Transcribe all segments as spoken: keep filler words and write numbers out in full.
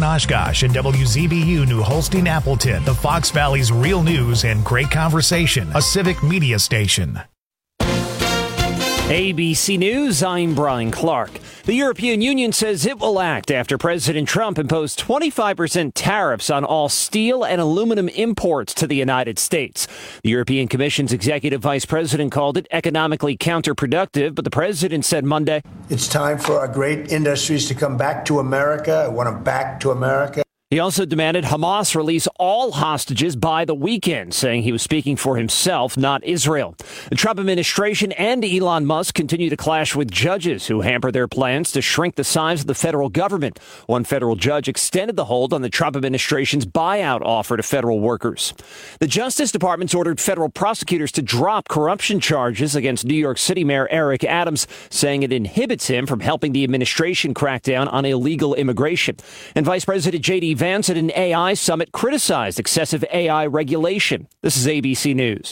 Oshkosh and W Z B U New Holstein Appleton, the Fox Valley's real news and great conversation, a civic media station. A B C News, I'm Brian Clark. The European Union says it will act after President Trump imposed twenty-five percent tariffs on all steel and aluminum imports to the United States. The European Commission's executive vice president called it economically counterproductive, but the president said Monday, "It's time for our great industries to come back to America. I want them back to America." He also demanded Hamas release all hostages by the weekend, saying he was speaking for himself, not Israel. The Trump administration and Elon Musk continue to clash with judges who hamper their plans to shrink the size of the federal government. One federal judge extended the hold on the Trump administration's buyout offer to federal workers. The Justice Department's ordered federal prosecutors to drop corruption charges against New York City Mayor Eric Adams, saying it inhibits him from helping the administration crack down on illegal immigration. And Vice President J D Vance at an A I summit criticized excessive A I regulation. This is A B C News.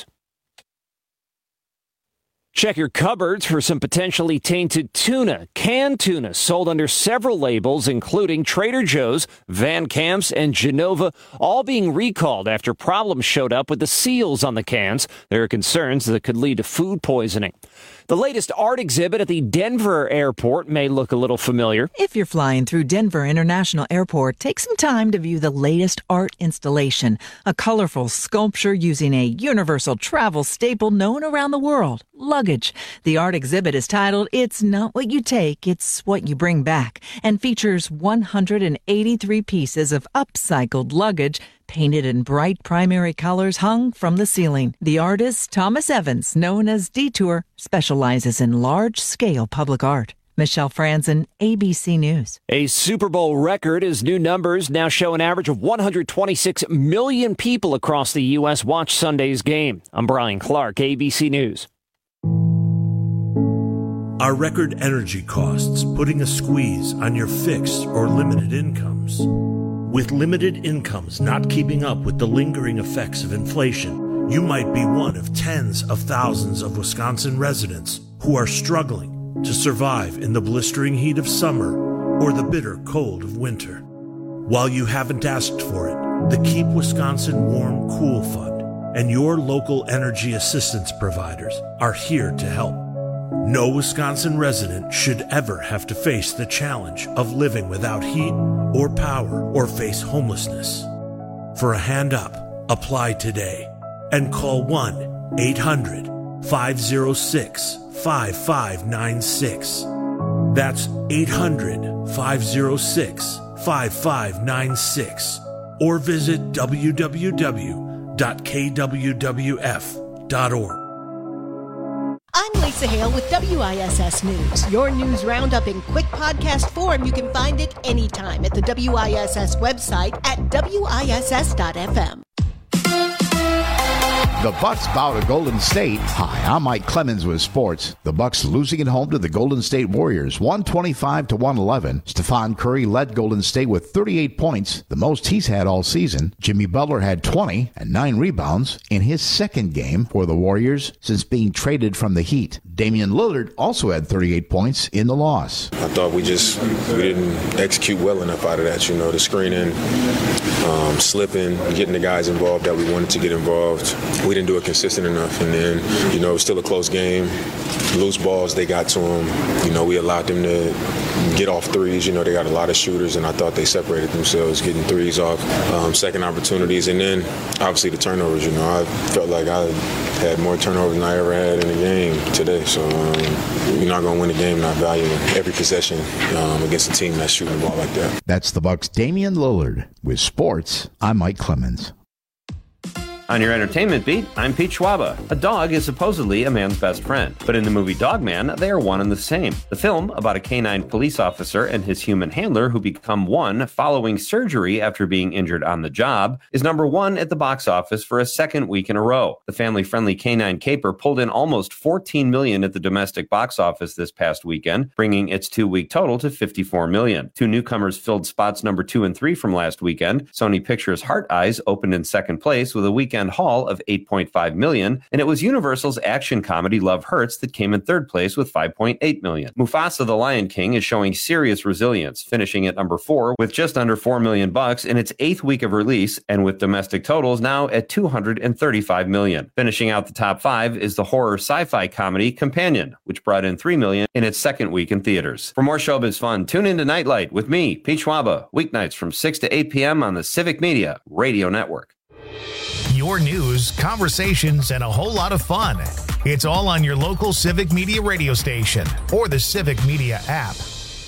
Check your cupboards for some potentially tainted tuna. Canned tuna sold under several labels, including Trader Joe's, Van Camp's, and Genova, all being recalled after problems showed up with the seals on the cans. There are concerns that could lead to food poisoning. The latest art exhibit at the Denver airport may look a little familiar. If you're flying through Denver International Airport, take some time to view the latest art installation, a colorful sculpture using a universal travel staple known around the world, luggage. The art exhibit is titled "It's Not What You Take, It's What You Bring Back," and features one hundred eighty-three pieces of upcycled luggage painted in bright primary colors hung from the ceiling. The artist, Thomas Evans, known as Detour, specializes in large-scale public art. Michelle Franzen, A B C News. A Super Bowl record as new numbers now show an average of one hundred twenty-six million people across the U S watch Sunday's game. I'm Brian Clark, A B C News. Are record energy costs putting a squeeze on your fixed or limited incomes? With limited incomes not keeping up with the lingering effects of inflation, you might be one of tens of thousands of Wisconsin residents who are struggling to survive in the blistering heat of summer or the bitter cold of winter. While you haven't asked for it, the Keep Wisconsin Warm Cool Fund and your local energy assistance providers are here to help. No Wisconsin resident should ever have to face the challenge of living without heat or power or face homelessness. For a hand up, apply today and call one eight hundred five oh six five five nine six. That's eight hundred five oh six five five nine six or visit w w w dot k w w f dot org. I'm Lisa Hale with W I S S News. Your news roundup in quick podcast form. You can find it anytime at the W I S S website at w i s s dot f m. The Bucks bow to Golden State. Hi, I'm Mike Clemens with sports. The Bucks losing at home to the Golden State Warriors, one twenty-five to one eleven. Stephen Curry led Golden State with thirty-eight points, the most he's had all season. Jimmy Butler had twenty and nine rebounds in his second game for the Warriors since being traded from the Heat. Damian Lillard also had thirty-eight points in the loss. I thought we just we didn't execute well enough out of that, you know, the screening, um, slipping, getting the guys involved that we wanted to get involved. We didn't do it consistent enough, and then, you know, it was still a close game. Loose balls, they got to them. You know, we allowed them to get off threes. You know, they got a lot of shooters, and I thought they separated themselves getting threes off, um, second opportunities, and then obviously the turnovers. You know, I felt like I had more turnovers than I ever had in a game today. So um, you're not going to win a game not valuing every possession um, against a team that's shooting the ball like that. That's the Bucks' Damian Lillard. With sports, I'm Mike Clemens. On your entertainment beat, I'm Pete Schwaba. A dog is supposedly a man's best friend, but in the movie Dog Man, they are one and the same. The film, about a canine police officer and his human handler who become one following surgery after being injured on the job, is number one at the box office for a second week in a row. The family-friendly canine caper pulled in almost fourteen million dollars at the domestic box office this past weekend, bringing its two-week total to fifty-four million dollars. Two newcomers filled spots number two and three from last weekend. Sony Pictures' Heart Eyes opened in second place with a weekend weekend haul of eight point five million dollars, and it was Universal's action comedy Love Hurts that came in third place with five point eight million dollars. Mufasa the Lion King is showing serious resilience, finishing at number four with just under four million bucks in its eighth week of release, and with domestic totals now at two hundred thirty-five million dollars. Finishing out the top five is the horror sci-fi comedy Companion, which brought in three million dollars in its second week in theaters. For more showbiz fun, tune into Nightlight with me, Pete Schwaba, weeknights from six to eight p.m. on the Civic Media Radio Network. Your news, conversations, and a whole lot of fun. It's all on your local Civic Media radio station or the Civic Media app.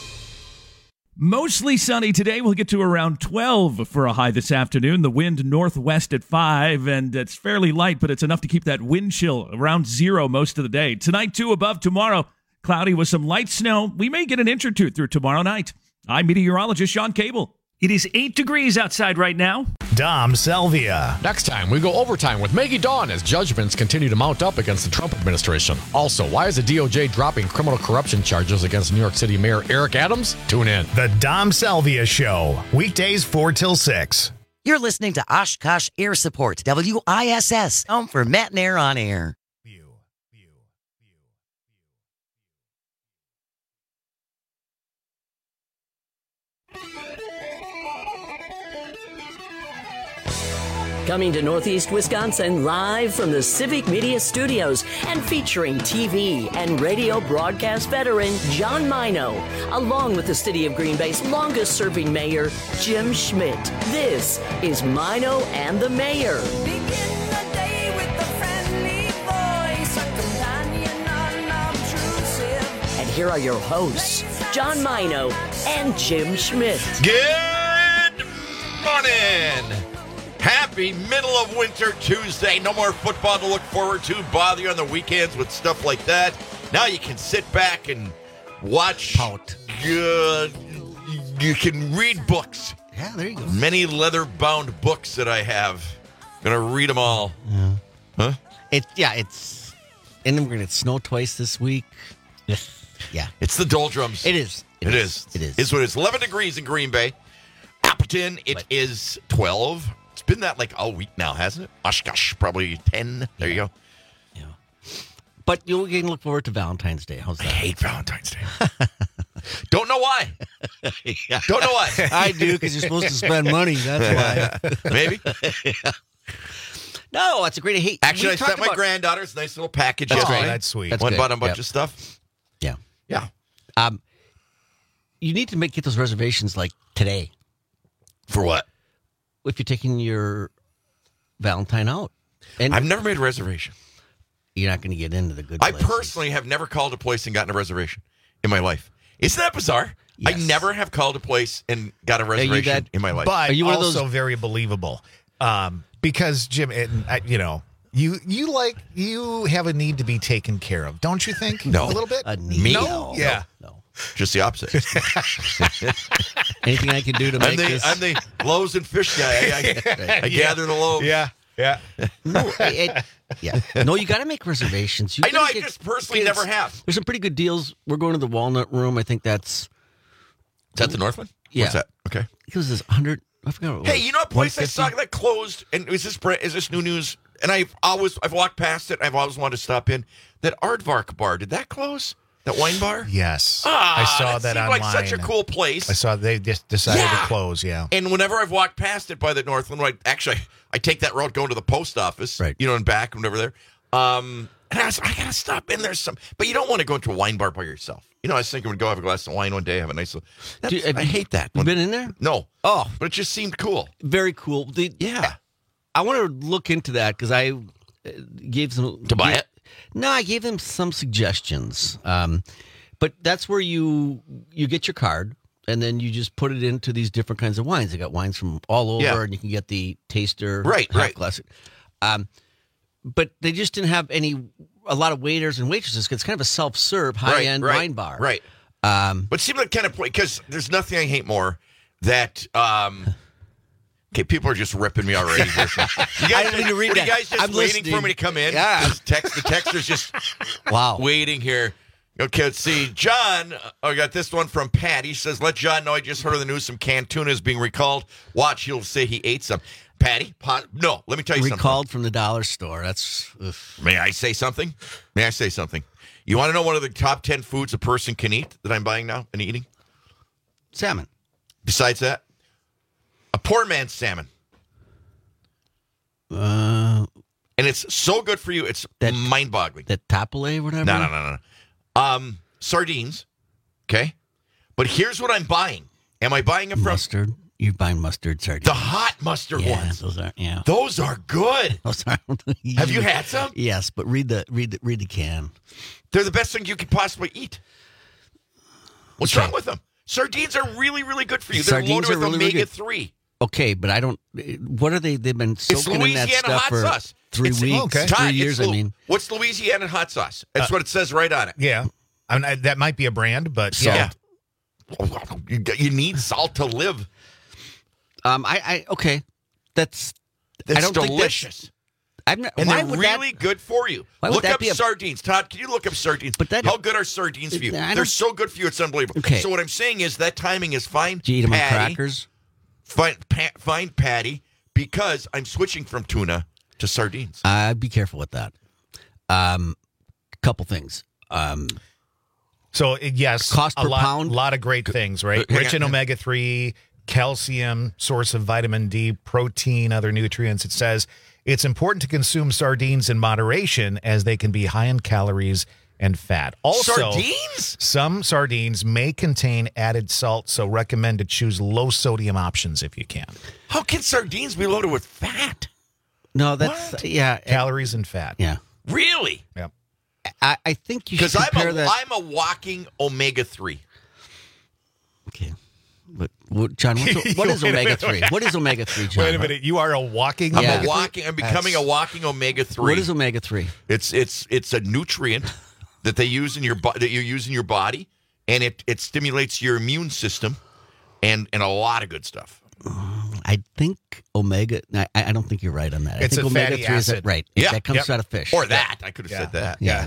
Mostly sunny today. We'll get to around twelve for a high this afternoon. The wind northwest at five, and it's fairly light, but it's enough to keep that wind chill around zero most of the day. Tonight, too, above tomorrow. Cloudy with some light snow. We may get an inch or two through tomorrow night. I'm meteorologist Sean Cable. It is eight degrees outside right now. Dom Salvia. Next time, we go overtime with Maggie Dawn as judgments continue to mount up against the Trump administration. Also, why is the D O J dropping criminal corruption charges against New York City Mayor Eric Adams? Tune in. The Dom Salvia Show. Weekdays four till six. You're listening to Oshkosh Air Support, W I S S, home for Matt and Air on Air. Coming to Northeast Wisconsin live from the Civic Media Studios and featuring T V and radio broadcast veteran John Mino, along with the City of Green Bay's longest-serving mayor, Jim Schmidt. This is Mino and the Mayor. Begin the day with a friendly voice, a companion unobtrusive. And here are your hosts, John Mino and Jim Schmidt. Good morning. Happy middle of winter Tuesday. No more football to look forward to. Bother you on the weekends with stuff like that. Now you can sit back and watch. Pout. Uh, you can read books. Yeah, there you go. Many leather-bound books that I have. Gonna read them all. Yeah. Huh? It, yeah, it's... And we're going to snow twice this week. Yeah. It's the doldrums. It is. It, it is. is. It is. It's what it is. eleven degrees in Green Bay. Appleton, it but, is twelve. It's been that like all week now, hasn't it? Oshkosh, probably ten. There yeah. you go. Yeah. But you can look forward to Valentine's Day. How's that? I hate Valentine's Day. Don't know why. yeah. Don't know why. I do, because you're supposed to spend money. That's why. Maybe. yeah. No, it's a great hate. Actually, I sent my about... granddaughter's nice little package. That's yesterday. great. That's sweet. That's One bought a bunch yep. of stuff. Yeah. Yeah. Um, you need to make get those reservations like today. For what? If you're taking your Valentine out. And I've never made a reservation. You're not going to get into the good I places. personally have never called a place and gotten a reservation in my life. Isn't that bizarre? Yes. I never have called a place and got a reservation got, in my life. But Are you one also of those... very believable. Um, because, Jim, it, I, you know, you you like, you have a need to be taken care of, don't you think? No. A little bit? A need. Me? No. Yeah. No. no. Just the opposite. Anything I can do to make I'm the, this? I'm the loaves and fish guy. I, I, I yeah. gather the loaves. Yeah, yeah. No, it, yeah. No, you got to make reservations. You I know, I get, just personally never have. There's some pretty good deals. We're going to the Walnut Room. I think that's... Is that the Northland? Yeah. What's that? Okay. It was this one hundred... I forgot what it Hey, was. you know a place I saw that closed, and is this is this new news? And I've always, I've walked past it, I've always wanted to stop in. That Aardvark bar, did that close? That wine bar? Yes. Ah, I saw that, that seemed online. like such a cool place. I saw they just decided yeah. to close, yeah. And whenever I've walked past it by the Northland, I, actually, I take that road going to the post office, right. you know, and back, and over there. Um, and I was I got to stop in there some. But you don't want to go into a wine bar by yourself. You know, I was thinking we'd go have a glass of wine one day, have a nice little. Do, I you, hate that. You been in there? No. Oh. But it just seemed cool. Very cool. The, yeah. I want to look into that because I gave some. To buy gave, it? No, I gave them some suggestions. Um, but that's where you you get your card, and then you just put it into these different kinds of wines. They got wines from all over, yeah. and you can get the taster. Right, right. Classic. Um, but they just didn't have any, a lot of waiters and waitresses. It's kind of a self-serve, high-end right, right, wine bar. Right. Um, but it seemed like kind of, because there's nothing I hate more that, um, okay, people are just ripping me already. You guys, I didn't mean to read were that. you guys just I'm waiting listening. for me to come in? Yeah. Just text, the texter's just wow. waiting here. Okay, let's see. John, I got this one from Pat. He says, let John know I just heard of the news some canned tuna is being recalled. Watch, he'll say he ate some. Patty, pot, no, let me tell you something. Recalled from the dollar store. That's. Ugh. May I say something? May I say something? You want to know one of the top ten foods a person can eat that I'm buying now and eating? Salmon. Besides that, a poor man's salmon. Uh, and it's so good for you, it's that, mind-boggling. That tapale or whatever? No, no, no, no. Um, sardines, okay? But here's what I'm buying. Am I buying it from... Mustard. You're buying mustard sardines. The hot mustard yeah, ones. Those are, yeah. Those are good. Those are, Have you had some? Yes, but read the read the, read the can. They're the best thing you could possibly eat. What's okay. wrong with them? Sardines are really, really good for you. They're Sardines loaded with really, really omega three. Okay, but I don't... What are they... They've been soaking in that Louisiana stuff hot for sauce. three It's, weeks, okay. three Todd, years, it's, I mean. What's Louisiana hot sauce? That's uh, what it says right on it. Yeah. I mean, I, that might be a brand, but Salt. yeah. You, you need salt to live. Um, I, I okay, that's That's I don't delicious. Think that's, I'm not, and why they're would really that, good for you. Why would Look that up be a- sardines. Todd, can you look up sardines? But that- How good are sardines for you? I They're don't- so good for you, it's unbelievable. Okay. So what I'm saying is that timing is fine. Do you eat them on Patty, crackers? Find, pa- find Patty, because I'm switching from tuna to sardines. Uh, be careful with that. Um, couple things. Um, So, uh, yes, Cost a per lot, pound? lot of great things, right? Hang Rich on. in omega three, calcium, source of vitamin D, protein, other nutrients. It says it's important to consume sardines in moderation as they can be high in calories and fat. Also, Sardines? some sardines may contain added salt, so recommend to choose low sodium options if you can. How can sardines be loaded with fat? no, that's What? yeah, Calories and fat. yeah. Really? Yep. I, I think you should Because I'm compare a, that. I'm a walking omega three. Okay, but what, John, what's, what is Wait a omega minute. three? What is omega three, John? Wait a minute. You are a walking I'm Yeah. a walking. I'm becoming a walking omega three. What is omega three? It's it's it's a nutrient that they use in your bo- that you use in your body, and it it stimulates your immune system, and and a lot of good stuff. I think omega. I, I don't think you're right on that. I It's think a omega fatty three is acid. that, right. Yeah. that comes Yep. out of fish. Or that I could have said that. Yeah,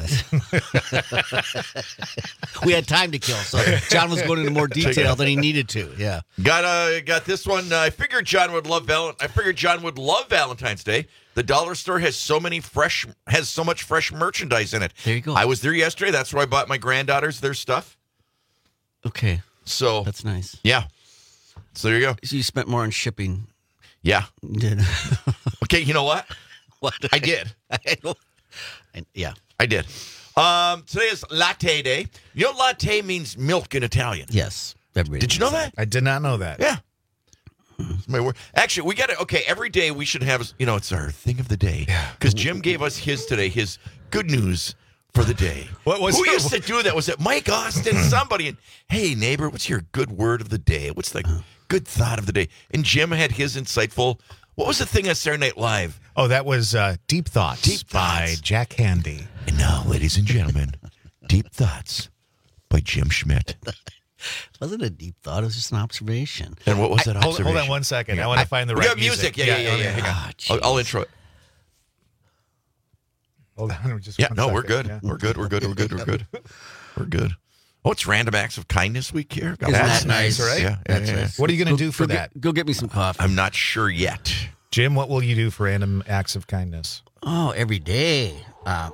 that's- we had time to kill, so John was going into more detail than he needed to. Yeah, Got uh got this one. Uh, I figured John would love Val- I figured John would love Valentine's Day. The dollar store has so many fresh has so much fresh merchandise in it. There you go. I was there yesterday. That's where I bought my granddaughters their stuff. okay, So that's nice. yeah. So there you go. So you spent more on shipping. Yeah. Did Okay. You know what? what? I did. I don't, I, yeah. I did. Um, today is latte day. You know, latte means milk in Italian. Yes. Everybody Did you know that? I did not know that. Yeah. It's my word. Actually, we got to, okay, every day we should have, you know, it's our thing of the day. Because Jim gave us his today, his good news for the day. What was Who it? used to do that? Was it Mike Austin? Somebody. And, hey, neighbor, what's your good word of the day? What's the good thought of the day? And Jim had his insightful, what was the thing on Saturday Night Live? Oh, that was uh, Deep Thoughts, Deep by Thoughts. Jack Handy. And now, ladies and gentlemen, Deep Thoughts by Jim Schmidt. Wasn't a deep thought. It was just an observation. And what was that Hold, observation? hold on one second. I want to find the We right got music. Yeah, yeah, yeah. yeah, Hang on. Ah, I'll, I'll intro it. Hold on. Just Yeah, one no, we're second. good. Yeah. We're good. We're good. We're good. We're good. We're good. Oh, it's Random Acts of Kindness week here. Isn't that nice? right? Yeah, yeah, That's yeah, yeah. nice. What are you going Go- to do for go that? Get, go get me some coffee. I'm not sure yet. Jim, what will you do for random acts of kindness? Oh, every day. Uh,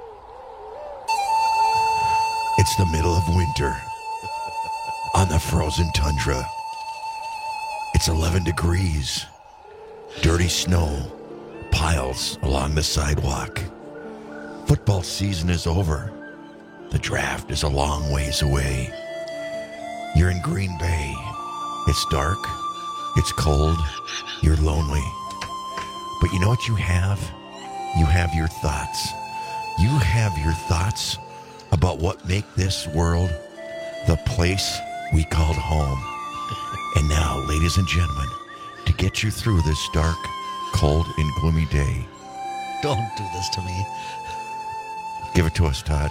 It's the middle of winter on the frozen tundra. It's eleven degrees. Dirty snow piles along the sidewalk. Football season is over. The draft is a long ways away. You're in Green Bay. It's dark. It's cold. You're lonely. But you know what you have? You have your thoughts. You have your thoughts about what make this world the place we called home. And now, ladies and gentlemen, to get you through this dark, cold, and gloomy day, don't do this to me. give it to us, Todd.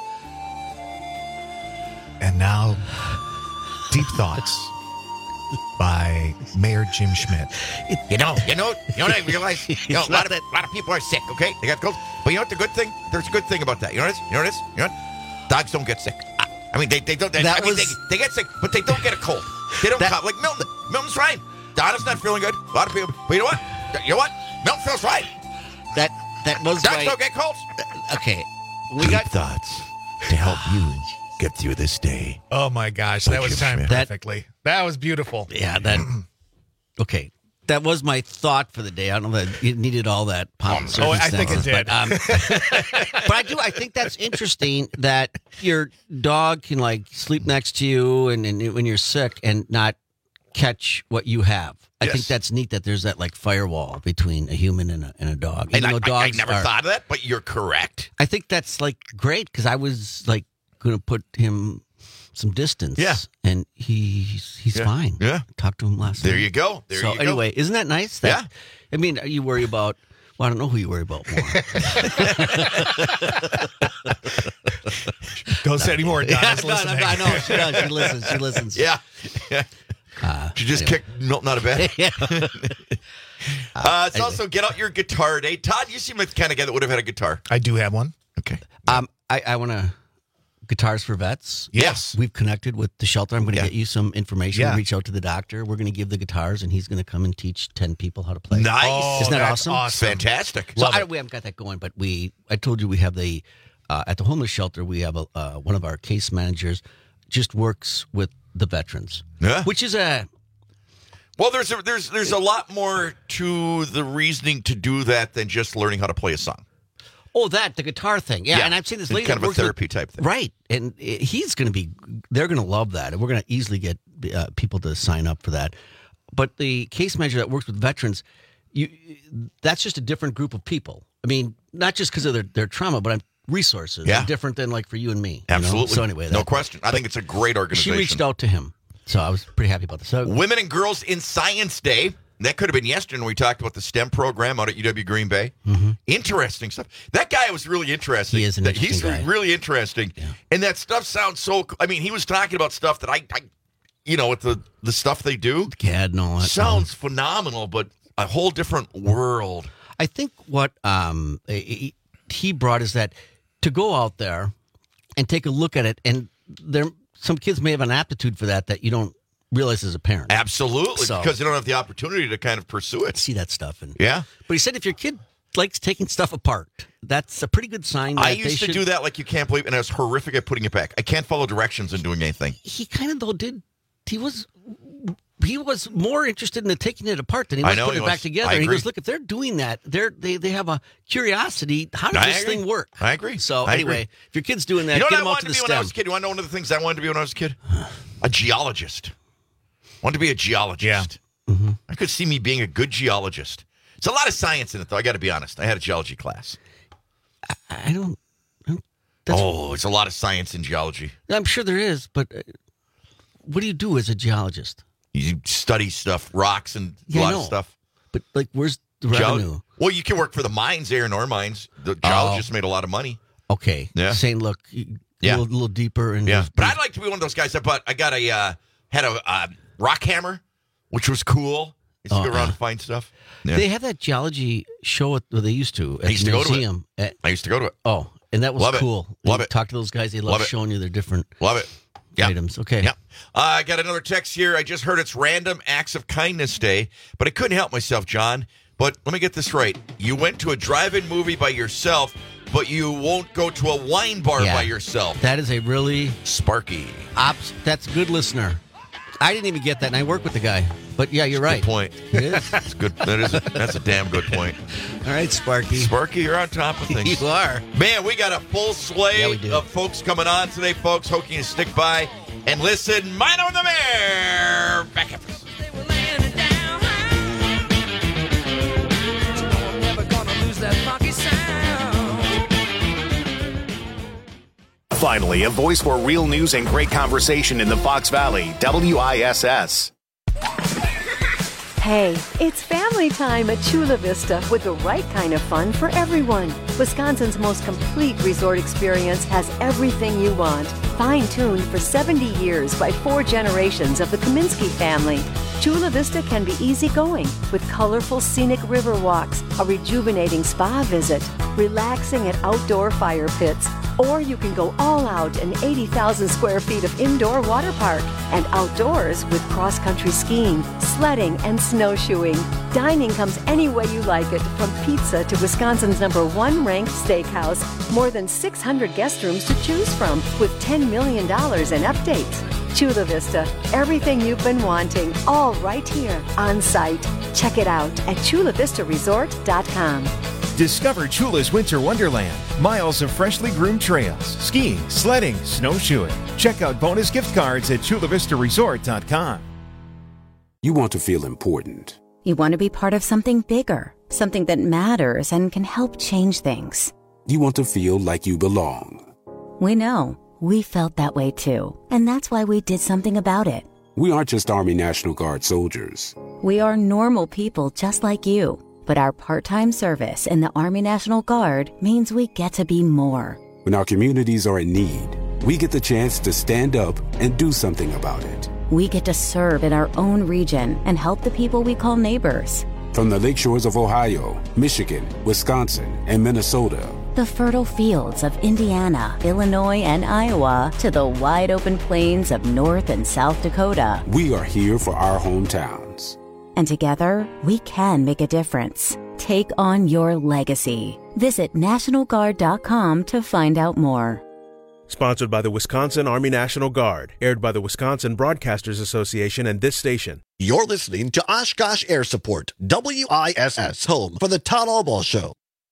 And now, Deep Thoughts by Mayor Jim Schmidt. You know, you know, you know what I realize? You know, a lot of a lot of people are sick. Okay, they got cold. But you know what? The good thing, there's a good thing about that. You know what it is? You know what it is? You know what? Dogs don't get sick. I mean, they, they don't. They, That I mean, was- they, they get sick, but they don't get a cold. They don't That- cough. Like Milton. Milton's right. Donna's not feeling good. A lot of people. But you know what? You know what? Milton feels right. That that was Dogs my, don't get colds. okay. We Deep got thoughts to help you get through this day. Oh my gosh, that was timed That- perfectly. That was beautiful. yeah that. Okay, that was my thought for the day. I don't know that it needed all that pomp and Oh, I think it circumstances, did. But, um, but I do. I think that's interesting that your dog can like sleep next to you and, and when you're sick and not catch what you have. I Yes. think that's neat that there's that like firewall between a human and a, and a dog. And Even I, though I, I dogs never are- thought of that, but you're correct. I think that's like great because I was like going to put him some distance. Yeah. and he's he's Yeah. fine. Yeah. Talked to him last There night. you go. There so you go. anyway, isn't that nice? That, Yeah. I mean, you worry about. Well, I don't know who you worry about more. Don't say any more. Donna's no, no, listening. no, I know she does. She listens. She listens. Yeah. yeah. Uh, Did you just anyway. kick Milton out of bed? Yeah. Uh, it's also Get Out Your Guitar Day. Todd, you seem like the kind of guy that would have had a guitar. I do have one. Okay. Um, I, I want to Guitars for Vets. Yes. We've connected with the shelter. I'm going to Yeah. get you some information. Yeah. Reach out to the doctor. We're going to give the guitars, and he's going to come and teach ten people how to play. Nice. Oh, Isn't that that's awesome? Fantastic. So I, we haven't got that going, but we. I told you we have the uh, at the homeless shelter. We have a uh, one of our case managers just works with the veterans, Yeah. which is a Well, there's a, there's there's a lot more to the reasoning to do that than just learning how to play a song. oh that the guitar thing. Yeah, Yeah. and I've seen this It's lady kind that of a works with- therapy type thing. right? And uh, he's going to be. They're going to love that, and we're going to easily get uh, people to sign up for that. But the case manager that works with veterans, you that's just a different group of people. I mean, not just because of their, their trauma, but resources. Yeah. They're different than like for you and me. you know? Absolutely. So anyway, no that- question. I think it's a great She organization. reached out to him, so I was pretty happy about this. So, Women and Girls in Science Day. That could have been yesterday when we talked about the STEM program out at U W Green Bay. Mm-hmm. Interesting stuff. That guy was really interesting. He is an That- interesting He's guy. really interesting. Yeah. And that stuff sounds so cool. I mean, he was talking about stuff that I, I you know, with the, the stuff they do. C A D and all that. Sounds phenomenal, but a whole different world. I think what um, he he brought is that to go out there and take a look at it, and there some kids may have an aptitude for that that you don't realize as a parent. Absolutely. So- because you don't have the opportunity to kind of pursue it. See that stuff, and Yeah. But he said if your kid likes taking stuff apart, that's a pretty good sign. That I they used to should- do that like you can't believe, and I was horrific at putting it back. I can't follow directions and doing anything. He kind of though did. He was. He was more interested in the taking it apart than he was I know putting he it back was. together. I And he agree. goes, "Look, if they're doing that, they're they they have a curiosity. How does I this agree. thing work?" I agree. So I anyway, agree. if your kid's doing that, You know what get I them out wanted to to the be when I STEM. was a kid? You want to know one of the things I wanted to be when I was a kid? A geologist. I wanted to be a geologist. Mm-hmm. I could see me being a good geologist. There's a lot of science in it, though. I got to be honest. I had a geology class. I don't. I don't that's, Oh, there's a lot of science in geology. I'm sure there is, but uh, what do you do as a geologist? You study stuff, rocks, and Yeah, a I lot know. of stuff. But like, where's the Geolo- revenue? Well, you can work for the mines, Aaron Ore Mines. The geologists made a lot of money. Okay, Yeah. saying look, you- Yeah. a little, little deeper, and Yeah, there's- but I'd like to be one of those guys. I bought. I got a uh, had a uh, rock hammer, which was cool. Used to go Uh-uh. around and find stuff. Yeah. They have that geology show at well, they used to at I used the to go to it. museum. At, I used to go to it. oh, and that was Love it. cool. Love You it. Talk to those guys; they love, Love it. showing you their different Love it. Yeah. items. Okay, Yeah. Uh, I got another text here. I just heard it's Random Acts of Kindness Day, but I couldn't help myself, John. But let me get this right. You went to a drive-in movie by yourself, but you won't go to a wine bar Yeah. by yourself. that is a really Sparky. ops. That's a good listener. I didn't even get that, and I work with the guy. But yeah, you're right. Good point. It is. That's good. That is. A, that's a damn good point. All right, Sparky. Sparky, you're on top of things. You are. Man, we got a full slate Yeah, we do. of folks coming on today, folks. Hope you can stick by and listen. Mine on the Mayor. Back after this. They were laying it down. I'm never gonna lose that funky sound. Finally, a voice for real news and great conversation in the Fox Valley. W I S S. Hey, it's family time at Chula Vista with the right kind of fun for everyone. Wisconsin's most complete resort experience has everything you want. Fine-tuned for seventy years by four generations of the Kaminsky family. Chula Vista can be easygoing with colorful scenic river walks, a rejuvenating spa visit, relaxing at outdoor fire pits, Or you can go all out in eighty thousand square feet of indoor water park and outdoors with cross-country skiing, sledding, and snowshoeing. Dining comes any way you like it, from pizza to Wisconsin's number one ranked steakhouse. More than six hundred guest rooms to choose from with ten million dollars in updates. Chula Vista, everything you've been wanting, all right here on site. Check it out at chula vista resort dot com. Discover Chula's Winter Wonderland. Miles of freshly groomed trails, skiing, sledding, snowshoeing. Check out bonus gift cards at chula vista resort dot com. You want to feel important. You want to be part of something bigger, something that matters and can help change things. You want to feel like you belong. We know. We felt that way too. And that's why we did something about it. We aren't just Army National Guard soldiers. We are normal people just like you. But our part-time service in the Army National Guard means we get to be more. When our communities are in need, we get the chance to stand up and do something about it. We get to serve in our own region and help the people we call neighbors. From the lakeshores of Ohio, Michigan, Wisconsin, and Minnesota, the fertile fields of Indiana, Illinois, and Iowa, to the wide open plains of North and South Dakota. We are here for our hometowns. And together, we can make a difference. Take on your legacy. Visit national guard dot com to find out more. Sponsored by the Wisconsin Army National Guard. Aired by the Wisconsin Broadcasters Association and this station. You're listening to Oshkosh Air Support, W I S S, home for the Todd Albaugh Show.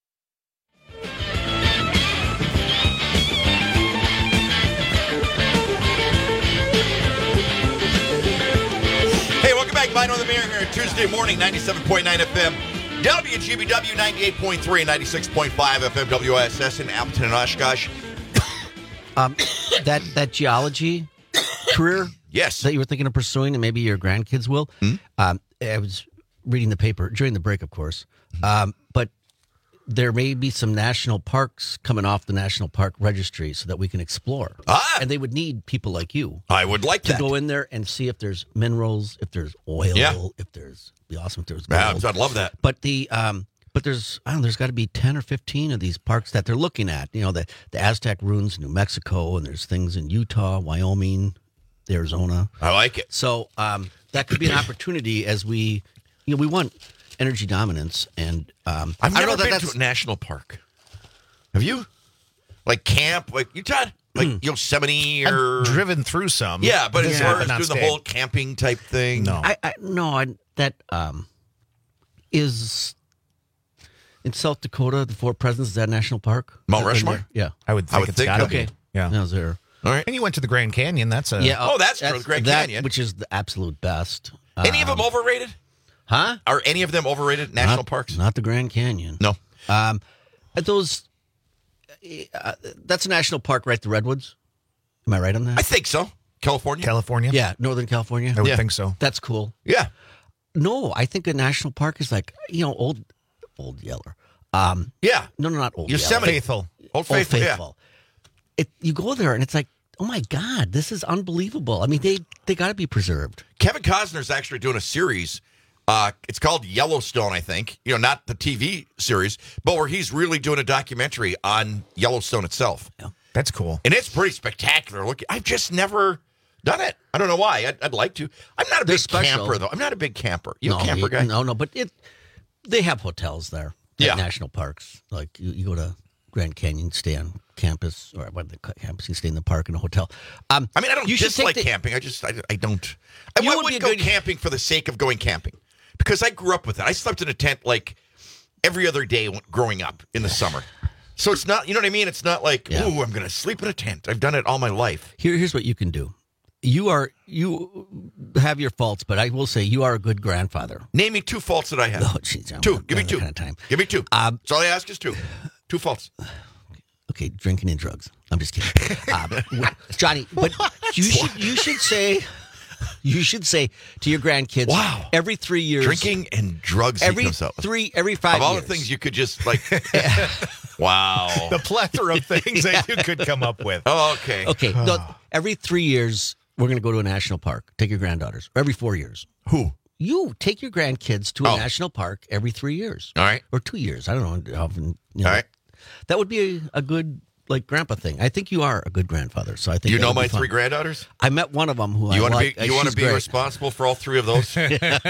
Mine on the Mirror here Tuesday morning, ninety-seven point nine F M, W G B W ninety-eight point three, ninety-six point five F M, W I S S in Appleton and Oshkosh. Um, that that geology career, yes, that you were thinking of pursuing, and maybe your grandkids will. Mm-hmm. Um, I was reading the paper during the break, of course, um, but there may be some national parks coming off the National Park Registry so that we can explore. Ah! And they would need people like you. I would like to that. go in there and see if there's minerals, if there's oil, Yeah. if there's, it'd be awesome if there's Yeah, gold. I'd love that. But the um, but there's I don't know, there's got to be ten or fifteen of these parks that they're looking at. You know, the the Aztec ruins in New Mexico, and there's things in Utah, Wyoming, Arizona. I like it. So um, that could be an opportunity as we, you know, we want energy dominance, and um, I've I never don't know that been that's to a national park. Have you? Like camp, like you, Todd? Like Yosemite or I've driven through some. Yeah, but as Yeah, far but as not doing the staying. whole camping type thing, No. I, I no, I, that um, is in South Dakota. The Fort Presidents, is that a national park? Mount Is that in Rushmore? there? Yeah, I would think I would it's think gotta so. be. Okay. Yeah. That was there. All right. And you went to the Grand Canyon. That's a Yeah. Oh, that's true, the Grand that, Canyon. which is the absolute best. Any of them Um, overrated? Huh? Are any of them overrated? National not, parks? Not the Grand Canyon. No. Um, those. Uh, that's a national park, right? The Redwoods. Am I right on that? I think so. California? California. Yeah, Northern California. I would Yeah. think so. That's cool. Yeah. No, I think a national park is like, you know, old, old Yeller. Um, Yeah. no, no, not old Yosemite. Yeller. Faithful. Old Faithful, yeah. It, you go there and it's like, oh my God, this is unbelievable. I mean, they they got to be preserved. Kevin Costner's actually doing a series. Uh, it's called Yellowstone, I think. You know, not the T V series, but where he's really doing a documentary on Yellowstone itself. Yeah. That's cool. And it's pretty spectacular. Look, I've just never done it. I don't know why. I'd, I'd like to. I'm not a They're big special. camper, though. I'm not a big camper. You no, a camper you- guy? No, no, but it they have hotels there. at Yeah. national parks. Like you, you go to Grand Canyon, stay on campus, or what the campus, you stay in the park in a hotel. Um, I mean, I don't you should dislike take the- camping. I just, I, I don't. I You I would wouldn't be a go good- camping for the sake of going camping because I grew up with it. I slept in a tent like every other day growing up in the summer. So it's not, you know what I mean? It's not like, Yeah. ooh, I'm going to sleep in a tent. I've done it all my life. Here, here's what you can do. You are you have your faults, but I will say you are a good grandfather. Name me two faults that I have. Oh, jeez, I'm two. not Give me that two. kind of time. Give me two. Um, That's all I ask is two. Two faults. Okay, drinking and drugs. I'm just kidding, um, w- Johnny. But you should you should say you should say to your grandkids, Wow. every three years, Drinking and drugs. he every comes up with. three, every five Of all years. the things you could just like, wow. The plethora of things that you could come up with. Oh, okay. Okay, no, every three years we're going to go to a national park. Take your granddaughters. Or every four years. Who? You take your grandkids to a Oh. national park every three years. All right. Or two years. I don't know how often. You know. All right. That would be a, a good like grandpa thing. I think you are a good grandfather. So I think You know that'll my be fun. three granddaughters? I met one of them who You I want to like. be you want She's to be great. responsible for all three of those?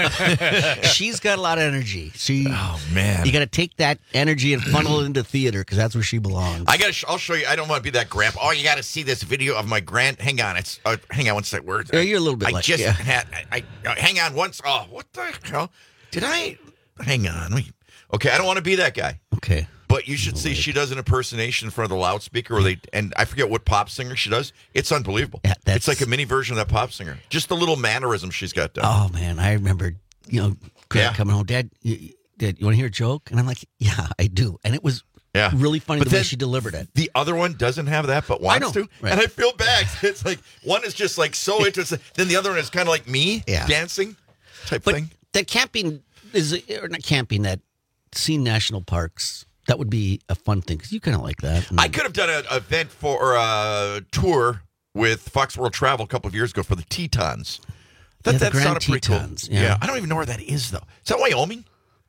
She's got a lot of energy. She, oh man, you got to take that energy and funnel it into theater because that's where she belongs. I got. I'll show you. I don't want to be that grandpa. Oh, you got to see this video of my grand. Hang on. It's. Uh, hang on. What's that word? Yeah, you're a little bit I like- just yeah. had. I, I uh, hang on once. Oh, what the hell? Did I? Hang on. Wait. Okay, I don't want to be that guy. Okay. But you should see she does an impersonation in front of the loudspeaker, or they and I forget what pop singer she does. It's unbelievable. Yeah, that's- it's like a mini version of that pop singer. Just the little mannerism she's got done. Oh man, I remember, you know, Greg Yeah. coming home, Dad, you, Dad, you want to hear a joke? And I'm like, yeah, I do. And it was Yeah. really funny But the way then she delivered it. The other one doesn't have that, but wants know, to. right. And I feel bad. It's like one is just like so interested. Then the other one is kind of like me Yeah. dancing type But thing. that camping is, or not camping, that seeing national parks, that would be a fun thing because you kind of like that. And I could have done an event for or a tour with Fox World Travel a couple of years ago for the Tetons. That, Yeah, the that Grand sounded pretty Tetons, cool. yeah. I don't even know where that is, though. Is that Wyoming?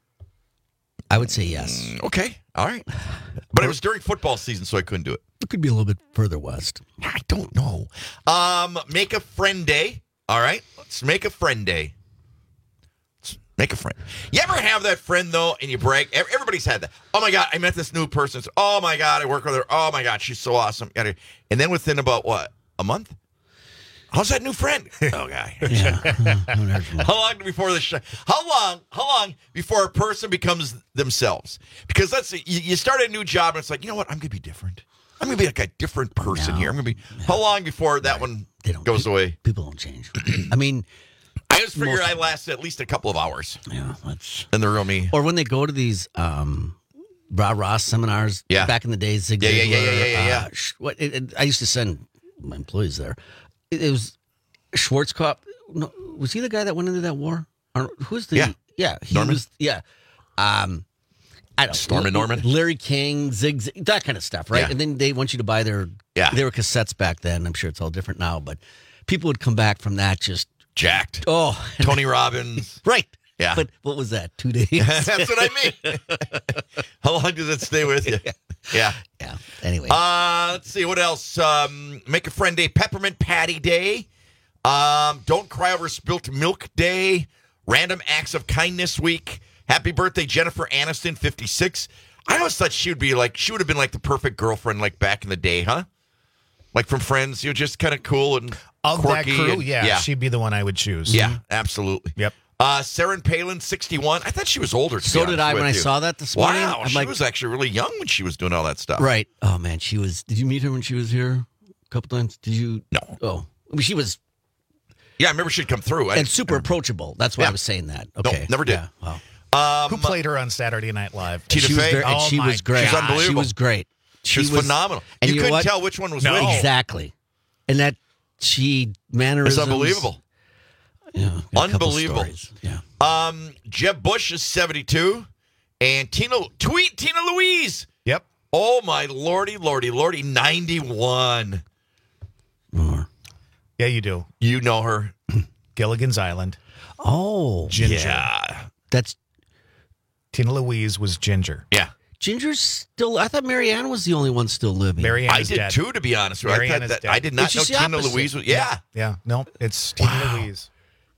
I would say yes. Okay. All right. But it was during football season, so I couldn't do it. It could be a little bit further west. I don't know. Um, make a friend day. All right. Let's make a friend day. Let's make a friend. You ever have that friend, though, and you brag? Ev- Everybody's had that. Oh, my God, I met this new person. Oh, my God, I work with her. Oh, my God, she's so awesome. And then within about, what, a month? How's that new friend? Oh, God. How long before the show? How long? How long before a person becomes themselves? Because let's say you, you start a new job and it's like, you know what? I'm going to be different. I'm going to be like a different person No, here. I'm going to be. How long before that one goes away? People don't change. I mean, I just figure most- I last at least a couple of hours. Yeah, that's. And the real me. Or when they go to these um, rah rah seminars. Yeah. Back in the days, Zig Yeah, yeah, yeah, Ziglar, yeah, yeah, yeah. uh, sh- what? It, it- I used to send my employees there. It, it was Schwarzkopf. No, was he the guy that went into that war? Or who's the? Yeah. yeah. He Norman? was. Yeah. Um, I don't. Stormin' Norman? Larry King, Zig, Zig, that kind of stuff, right? Yeah. And then they want you to buy their. Yeah. They were cassettes back then. I'm sure it's all different now, but people would come back from that just jacked. Oh, Tony Robbins. right. Yeah. But what was that? Two days. That's what I mean. How long does it stay with you? Yeah. Yeah. Anyway. Uh, let's see. What else? Um, make a friend day. Peppermint patty day. Um, don't cry over spilt milk day. Random acts of kindness week. Happy birthday, Jennifer Aniston, fifty-six. I always thought she would be like, she would have been like the perfect girlfriend like back in the day, huh? Like from Friends, you know, just kind of cool and Of that quirky. crew, and- yeah, yeah. she'd be the one I would choose. Yeah, absolutely. Yep. Uh, Sarah Palin, sixty-one. I thought she was older. To be So did honest I with when I you. saw that this morning. Wow, I'm she like- was actually really young when she was doing all that stuff. Right. Oh man, she was. Did you meet her when she was here a couple times? Did you? No. Oh, I mean, she was. Yeah, I remember she'd come through. I, and super approachable. That's why Yeah. I was saying that. No, Okay. never did. Yeah. Wow. Um, Who played her on Saturday Night Live? Tina she was Fey? very, and Oh she my was great. She's unbelievable. She was great. She was phenomenal. And You know couldn't what? tell which one was No. which. Exactly. And that she mannerisms. It's unbelievable. Yeah. got a couple Unbelievable. stories. Yeah. Um, Jeb Bush is seventy-two. And Tina, tweet Tina Louise. Yep. Oh, my lordy, lordy, lordy, ninety-one. More. Yeah, you do. You know her. Gilligan's Island. Oh. Ginger. Yeah. That's Tina Louise was Ginger. Yeah. Ginger's still. I thought Marianne was the only one still living. Marianne I is did dead. too, to be honest. with you. I, Marianne thought is that, dead. I did not Which know is the Tina opposite. Louise was. Yeah. Yeah. No, it's Tina Wow. Louise.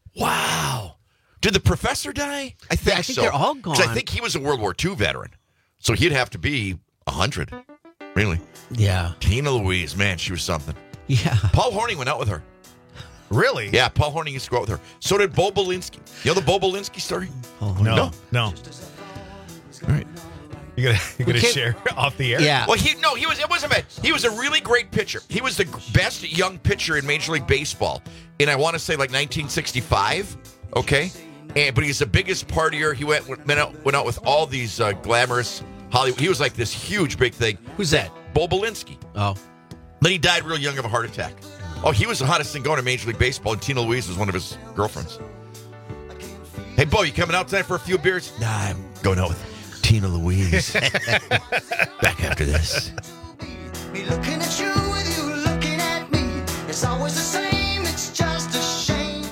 Wow. Did the professor die? I think, I think so. they're all 'Cause gone. I think he was a World War Two veteran. So he'd have to be one hundred. Really? Yeah. Tina Louise, man, she was something. Yeah. Paul Horning went out with her. Really? Yeah, Paul Horning used to go out with her. So did Bo Belinsky. You know the Bo Belinsky story? Oh, No. No. No. All right. You gotta, you gotta can't- share off the air? Yeah. Well, he no, he was. It wasn't bad. He was a really great pitcher. He was the best young pitcher in Major League Baseball in, I want to say, like nineteen sixty-five. Okay, and but he's the biggest partier. He went went out, went out with all these uh, glamorous Hollywood. He was like this huge big thing. Who's that? Bo Belinsky. Oh. Then he died real young of a heart attack. Oh, he was the hottest thing going in Major League Baseball, and Tina Louise was one of his girlfriends. Hey, Bo, you coming out tonight for a few beers? Nah, I'm going out with Tina Louise. Back after this. Me looking at you with you looking at me. It's always the same, it's just a shame.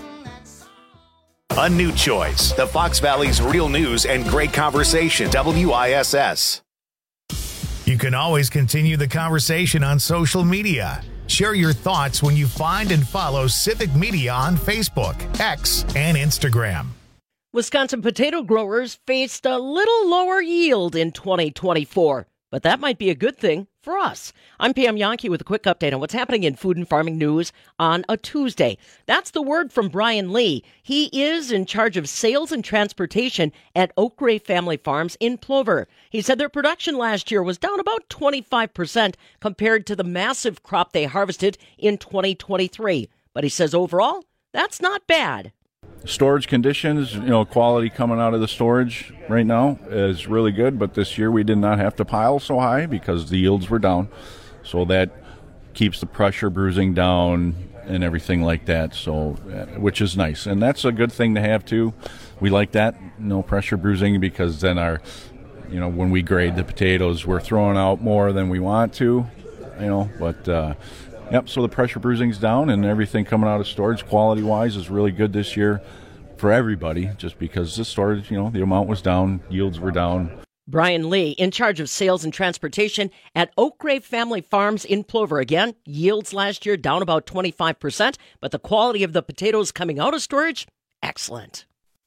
A new choice. The Fox Valley's real news and great conversation. W I S S. You can always continue the conversation on social media. Share your thoughts when you find and follow Civic Media on Facebook, X, and Instagram. Wisconsin potato growers faced a little lower yield in twenty twenty-four, but that might be a good thing for us. I'm Pam Yankee with a quick update on what's happening in food and farming news on a Tuesday. That's the word from Brian Lee. He is in charge of sales and transportation at Oak Grove Family Farms in Plover. He said their production last year was down about twenty-five percent compared to the massive crop they harvested in twenty twenty-three. But he says overall, that's not bad. Storage conditions, you know, quality coming out of the storage right now is really good, but this year we did not have to pile so high because the yields were down. So that keeps the pressure bruising down and everything like that, so which is nice. And that's a good thing to have too. We like that, no pressure bruising, because then our, you know, when we grade the potatoes, we're throwing out more than we want to, you know, but uh Yep, so the pressure bruising's down and everything coming out of storage quality-wise is really good this year for everybody, just because the storage, you know, the amount was down, yields were down. Brian Lee, in charge of sales and transportation at Oak Grove Family Farms in Plover. Again, yields last year down about twenty-five percent, but the quality of the potatoes coming out of storage, excellent.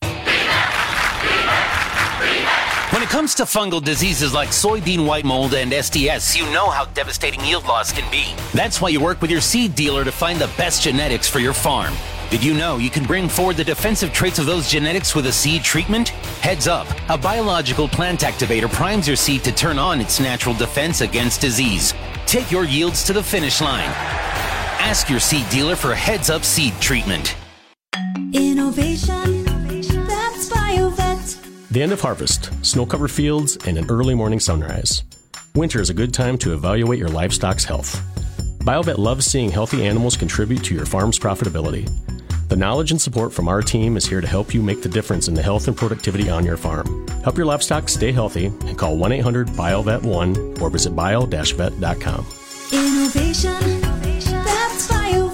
When it comes to fungal diseases like soybean white mold and S T S, you know how devastating yield loss can be. That's why you work with your seed dealer to find the best genetics for your farm. Did you know you can bring forward the defensive traits of those genetics with a seed treatment? Heads up, a biological plant activator primes your seed to turn on its natural defense against disease. Take your yields to the finish line. Ask your seed dealer for Heads Up seed treatment. Innovation, that's BioVet. The end of harvest, snow-covered fields, and an early morning sunrise. Winter is a good time to evaluate your livestock's health. BioVet loves seeing healthy animals contribute to your farm's profitability. The knowledge and support from our team is here to help you make the difference in the health and productivity on your farm. Help your livestock stay healthy and call one eight hundred biovet one or visit bio dash vet dot com. Innovation, that's BioVet.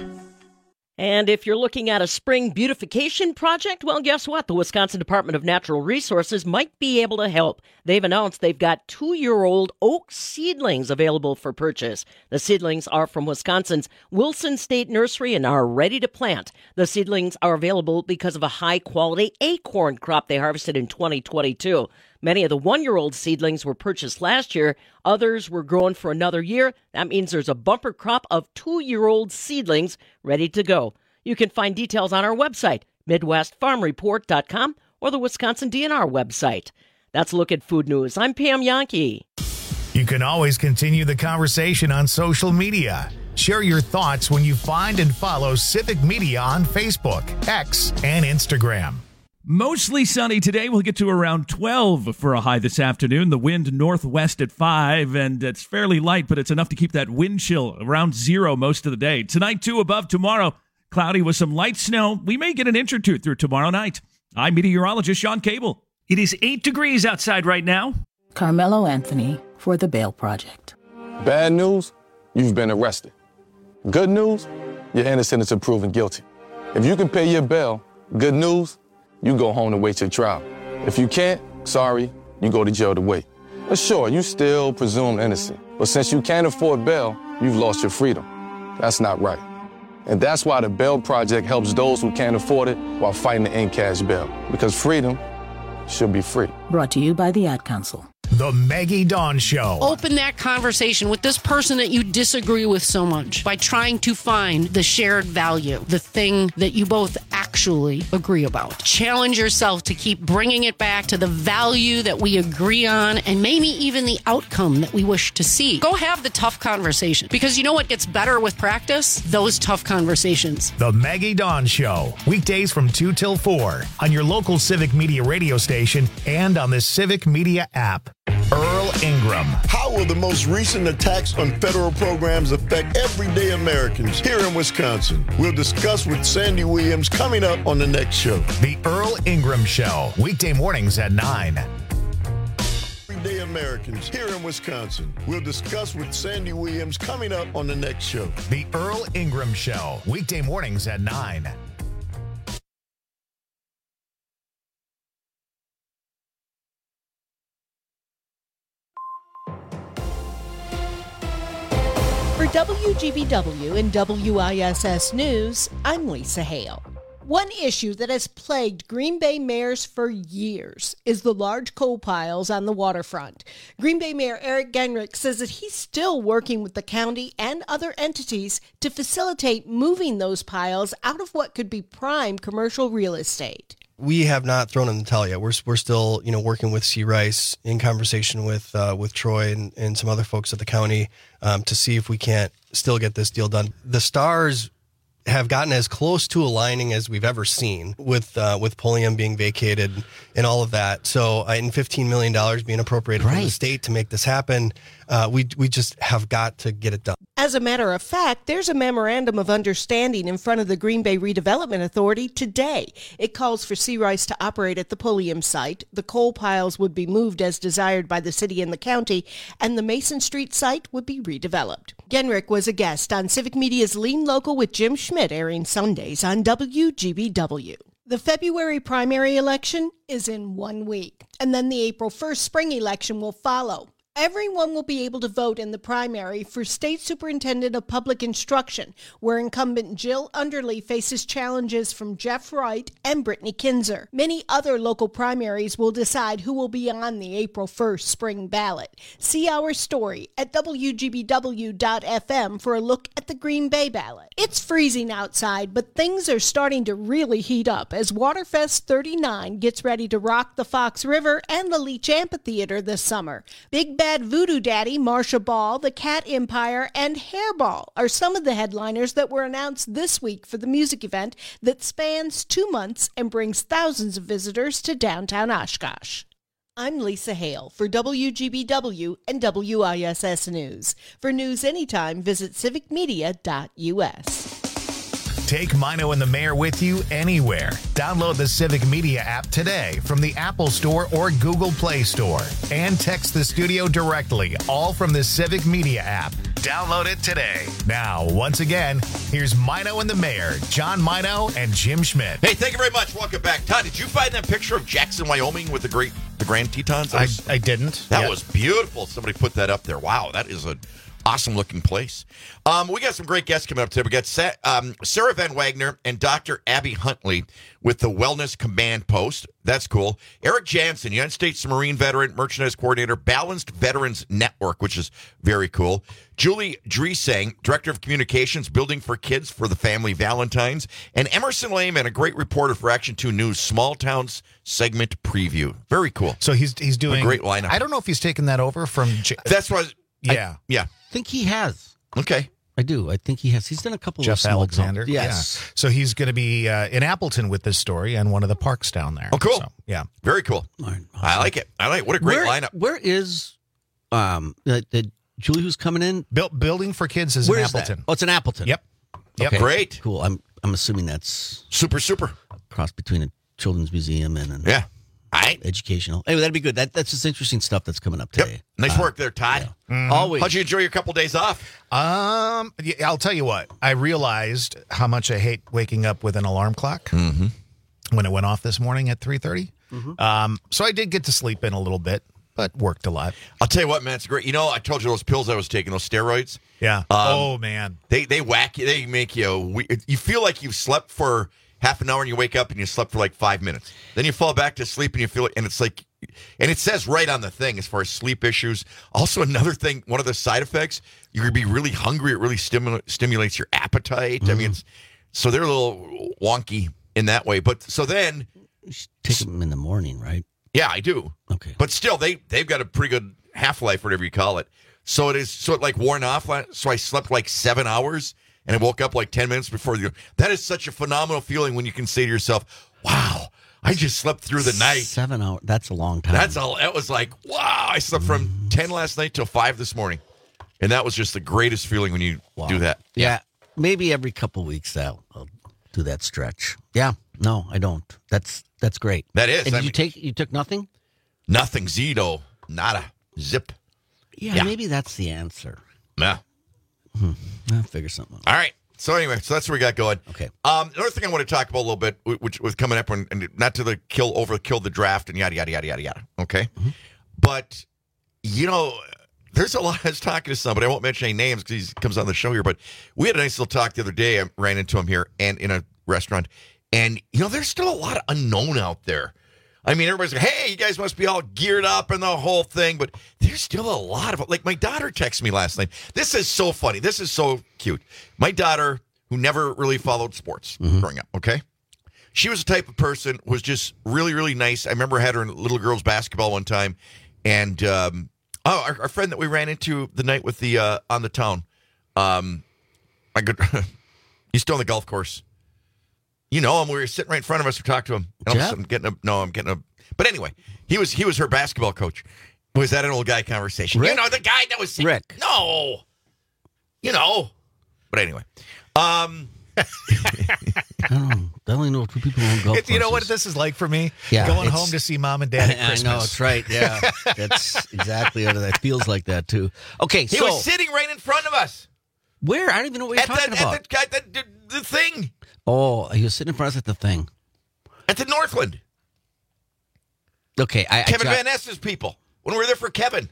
And if you're looking at a spring beautification project, well, guess what? The Wisconsin Department of Natural Resources might be able to help. They've announced they've got two-year-old oak seedlings available for purchase. The seedlings are from Wisconsin's Wilson State Nursery and are ready to plant. The seedlings are available because of a high-quality acorn crop they harvested in twenty twenty-two. Many of the one-year-old seedlings were purchased last year. Others were grown for another year. That means there's a bumper crop of two-year-old seedlings ready to go. You can find details on our website, midwest farm report dot com, or the Wisconsin D N R website. That's a look at food news. I'm Pam Yankee. You can always continue the conversation on social media. Share your thoughts when you find and follow Civic Media on Facebook, X, and Instagram. Mostly sunny today. We'll get to around twelve for a high this afternoon. The wind northwest at five, and it's fairly light, but it's enough to keep that wind chill around zero most of the day. Tonight, two above. Tomorrow, cloudy with some light snow. We may get an inch or two through tomorrow night. I'm meteorologist Sean Cable. It is eight degrees outside right now. Carmelo Anthony for the Bail Project. Bad news, you've been arrested. Good news, you're innocent until proven guilty. If you can pay your bail, good news, you go home to wait your trial. If you can't, sorry, you go to jail to wait. But sure, you still presumed innocent. But since you can't afford bail, you've lost your freedom. That's not right. And that's why the Bail Project helps those who can't afford it while fighting to end cash bail. Because freedom should be free. Brought to you by the Ad Council. The Maggie Dawn Show. Open that conversation with this person that you disagree with so much by trying to find the shared value, the thing that you both actually agree about. Challenge yourself to keep bringing it back to the value that we agree on and maybe even the outcome that we wish to see. Go have the tough conversation, because you know what gets better with practice? Those tough conversations. The Maggie Dawn Show. Weekdays from two till four on your local Civic Media radio station and on the Civic Media app. Earl Ingram. How will the most recent attacks on federal programs affect everyday Americans here in Wisconsin? We'll discuss with Sandy Williams coming up on the next show. The Earl Ingram Show. Weekday mornings at nine. Everyday Americans here in Wisconsin. We'll discuss with Sandy Williams coming up on the next show. The Earl Ingram Show. Weekday mornings at nine. W G B W and W I S S News, I'm Lisa Hale. One issue that has plagued Green Bay mayors for years is the large coal piles on the waterfront. Green Bay Mayor Eric Genrich says that he's still working with the county and other entities to facilitate moving those piles out of what could be prime commercial real estate. We have not thrown in the towel yet. We're we're still, you know, working with C. Rice in conversation with uh, with Troy and, and some other folks at the county um, to see if we can't still get this deal done. The stars have gotten as close to aligning as we've ever seen with uh, with Pulliam being vacated and all of that. So, uh, and fifteen million dollars being appropriated Right. from the state to make this happen, uh, we we just have got to get it done. As a matter of fact, there's a memorandum of understanding in front of the Green Bay Redevelopment Authority today. It calls for C. Rice to operate at the Pulliam site. The coal piles would be moved as desired by the city and the county, and the Mason Street site would be redeveloped. Genrich was a guest on Civic Media's Lean Local with Jim Schmidt, airing Sundays on W G B W. The February primary election is in one week, and then the April first spring election will follow. Everyone will be able to vote in the primary for State Superintendent of Public Instruction, where incumbent Jill Underly faces challenges from Jeff Wright and Brittany Kinzer. Many other local primaries will decide who will be on the April first spring ballot. See our story at W G B W dot F M for a look at the Green Bay ballot. It's freezing outside, but things are starting to really heat up as Waterfest thirty-nine gets ready to rock the Fox River and the Leach Amphitheater this summer. Big Bad Voodoo Daddy, Marsha Ball, the Cat Empire, and Hairball are some of the headliners that were announced this week for the music event that spans two months and brings thousands of visitors to downtown Oshkosh. I'm Lisa Hale for W G B W and W I S S News. For news anytime, visit civic media dot U S. Take Mino and the Mayor with you anywhere. Download the Civic Media app today from the Apple Store or Google Play Store. And text the studio directly, all from the Civic Media app. Download it today. Now, once again, here's Mino and the Mayor, John Mino and Jim Schmidt. Hey, thank you very much. Welcome back. Todd, did you find that picture of Jackson, Wyoming with the great, the Grand Tetons? I, I didn't. That Yet. was beautiful. Somebody put that up there. Wow, that is an awesome looking place. Um, we got some great guests coming up today. We got Sa- um, Sarah Van Wagner and Doctor Abby Huntley with the Wellness Command Post. That's cool. Eric Jansen, United States Marine veteran, merchandise coordinator, Balanced Veterans Network, which is very cool. Julie Dreesang, Director of Communications, Building for Kids for the Family Valentines. And Emerson Lehman, a great reporter for Action two News, Small Towns Segment Preview. Very cool. So he's he's doing a great lineup. I don't know if he's taken that over from. J- That's what. Yeah. I, yeah. I think he has. Okay. I do. I think he has. He's done a couple Jeff of small Alexander. towns. Yes. Yeah. So he's going to be uh, in Appleton with this story and one of the parks down there. Oh, cool. So, yeah. Very cool. I like it. I like it. What a great where, lineup. Where is um the, the Julie who's coming in? Built, building for Kids is Where in is that? Appleton. Oh, it's in Appleton. Yep. Yep. Okay. Great. Cool. I'm I'm assuming that's super super cross between a children's museum and an yeah. All right. Educational. Anyway, that'd be good. That that's just interesting stuff that's coming up today. Yep. Nice Uh, work there, Todd. yeah. Mhm. Always. How'd you enjoy your couple days off? Um, yeah, I'll tell you what. I realized how much I hate waking up with an alarm clock Mm-hmm. when it went off this morning at three thirty. Mhm. Um, so I did get to sleep in a little bit, but worked a lot. I'll tell you what, man, it's great. You know, I told you those pills I was taking, those steroids. Yeah. Um, oh man, They they whack you. They make you. we- You feel like you've slept for half an hour, and you wake up and you slept for like five minutes. Then you fall back to sleep, and you feel it, and it's like, and it says right on the thing as far as sleep issues. Also, another thing, one of the side effects, you're gonna be really hungry. It really stimula- stimulates your appetite. I mean, it's so they're a little wonky in that way. But so then, You should take them in the morning, right? yeah, I do. Okay. But still, they they've got a pretty good half life, whatever you call it. So it is. So it like worn off. la- So I slept like seven hours, and I woke up like ten minutes before you. That is such a phenomenal feeling when you can say to yourself, "Wow, I just slept through the night." Seven hours. That's a long time. That's all. That was like, wow. I slept from ten last night till five this morning, and that was just the greatest feeling when you Wow. do that. Yeah. Maybe every couple weeks I'll, I'll do that stretch. Yeah. No, I don't. That's that's great. That is. And I did you mean- take? You took nothing? Nothing. Zito. Nada. Zip. Yeah, Yeah. maybe that's the answer. Nah. Hmm. I'll figure something out. All right. So anyway, so that's what we got going. Okay. Um, another thing I want to talk about a little bit, wh- which was coming up, when, and not to the kill overkill the draft and yada yada yada yada yada. Okay. Mm-hmm. But you know, there's a lot. I was talking to somebody. I won't mention any names because he comes on the show here, but we had a nice little talk the other day. I ran into him here and in a restaurant. And, you know, there's still a lot of unknown out there. I mean, everybody's like, hey, you guys must be all geared up and the whole thing. But there's still a lot of it. Like, my daughter texted me last night. This is so funny. This is so cute. My daughter, who never really followed sports Mm-hmm. growing up, okay? She was the type of person, was just really, really nice. I remember I had her in little girls basketball one time. And, um, oh, our, our friend that we ran into the night with the, uh, on the town, um, my good, he's still on the golf course. You know him. We were sitting right in front of us. We talked to him. And all of a sudden I'm getting a, no, I'm getting a, but anyway, he was, he was her basketball coach. Was that an old guy conversation? Rick? You know, the guy that was, Rick. No, you know, but anyway, um, I don't know. I only know two people on golf It- you know what courses. this is like for me? Yeah, Going it's- home to see mom and dad at I Christmas. know, that's right. Yeah, that's exactly what that feels like that too. Okay, he so was sitting right in front of us. where? I don't even know what you're At talking the, about. At the, at the, the, the thing. Oh, he was sitting in front of us at the thing. At the Northland. Okay, I, Kevin I Van Ness's people. When we were there for Kevin.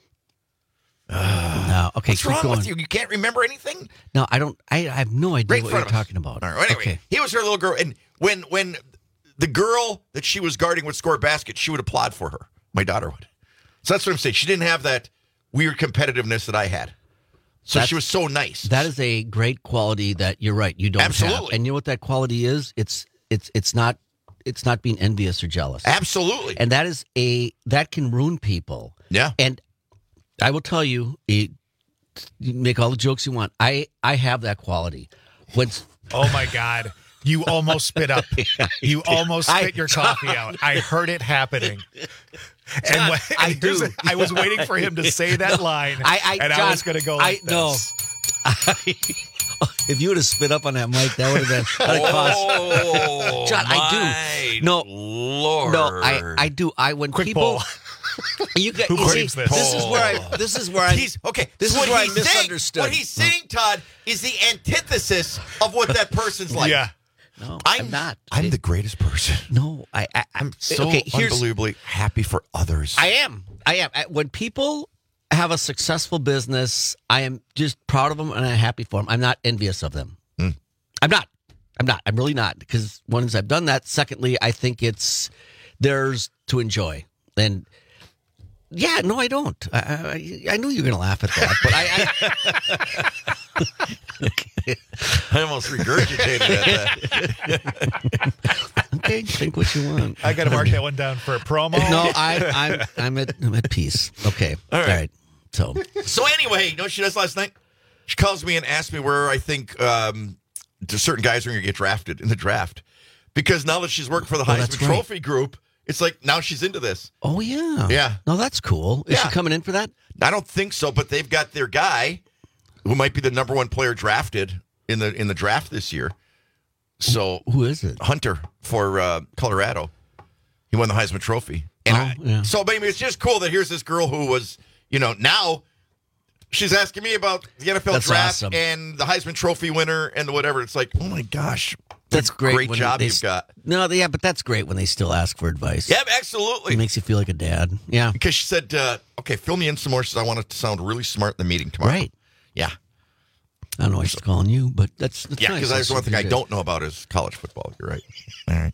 No, okay, What's keep wrong going. with you? You can't remember anything? No, I don't. I, I have no idea Right in what front you're of us. talking about. All right, anyway, Okay. he was her little girl. And when when the girl that she was guarding would score a basket, she would applaud for her. My daughter would. So that's what I'm saying. She didn't have that weird competitiveness that I had. So That's- she was so nice. That is a great quality that you're right. You don't have. Absolutely. And you know what that quality is? It's it's it's not it's not being envious or jealous. Absolutely. And that is a that can ruin people. Yeah. And I will tell you, it, you make all the jokes you want. I I have that quality. When Oh my God. You almost spit up. You almost I- spit your coffee out. I heard it happening. And John, when, I and here's do. the- I was waiting for him to say that line. I, I, and John, I was going to go like I, no. this. If you would have spit up on that mic, that would have been that'd have cost. Oh, John, I my do. No, Lord. no, I, I do. I when Quick people, poll. you get, Who you see, claims this? this is where I. This is where I. He's okay. This so is what where I he's saying- misunderstood. What he's saying, Todd, is the antithesis of what that person's like. Yeah. No, I'm, I'm not. I'm the greatest person. No, I. I I'm so okay, here's- unbelievably happy for others. I am. I am. I- When people have a successful business, I am just proud of them and I'm happy for them. I'm not envious of them. Mm. I'm not. I'm not. I'm really not. Because once I've done that, secondly, I think it's theirs to enjoy. And yeah, no, I don't. I, I, I knew you were going to laugh at that, but I. I I almost regurgitated that. okay, think what you want. I got to mark that one down for a promo. No, I, I'm I'm at I'm at peace. Okay, All right. All right. So So anyway, you know what she does last night? She calls me and asks me where I think um, certain guys are going to get drafted in the draft. Because now that she's working for the Oh, that's Heisman right. Trophy group, it's like now she's into this. Oh yeah, Yeah. No, that's cool. Is Yeah. she coming in for that? I don't think so, but they've got their guy who might be the number one player drafted in the in the draft this year. So Who is it? Hunter for uh, Colorado. He won the Heisman Trophy. And Oh, I- yeah. So, maybe it's just cool that here's this girl who was, you know, now she's asking me about the N F L That's draft awesome. and the Heisman Trophy winner and the whatever. It's like, oh my gosh, That's great. great when job they you've s- got. No, they- yeah, but that's great when they still ask for advice. Yeah, absolutely. It makes you feel like a dad. Yeah. Because she said, uh, okay, fill me in some more. She said, I want it to sound really smart in the meeting tomorrow. Right. Yeah. I don't know why she's calling you, but that's, that's Yeah, nice. because That's there's one thing I good. don't know about is college football. You're right. All right.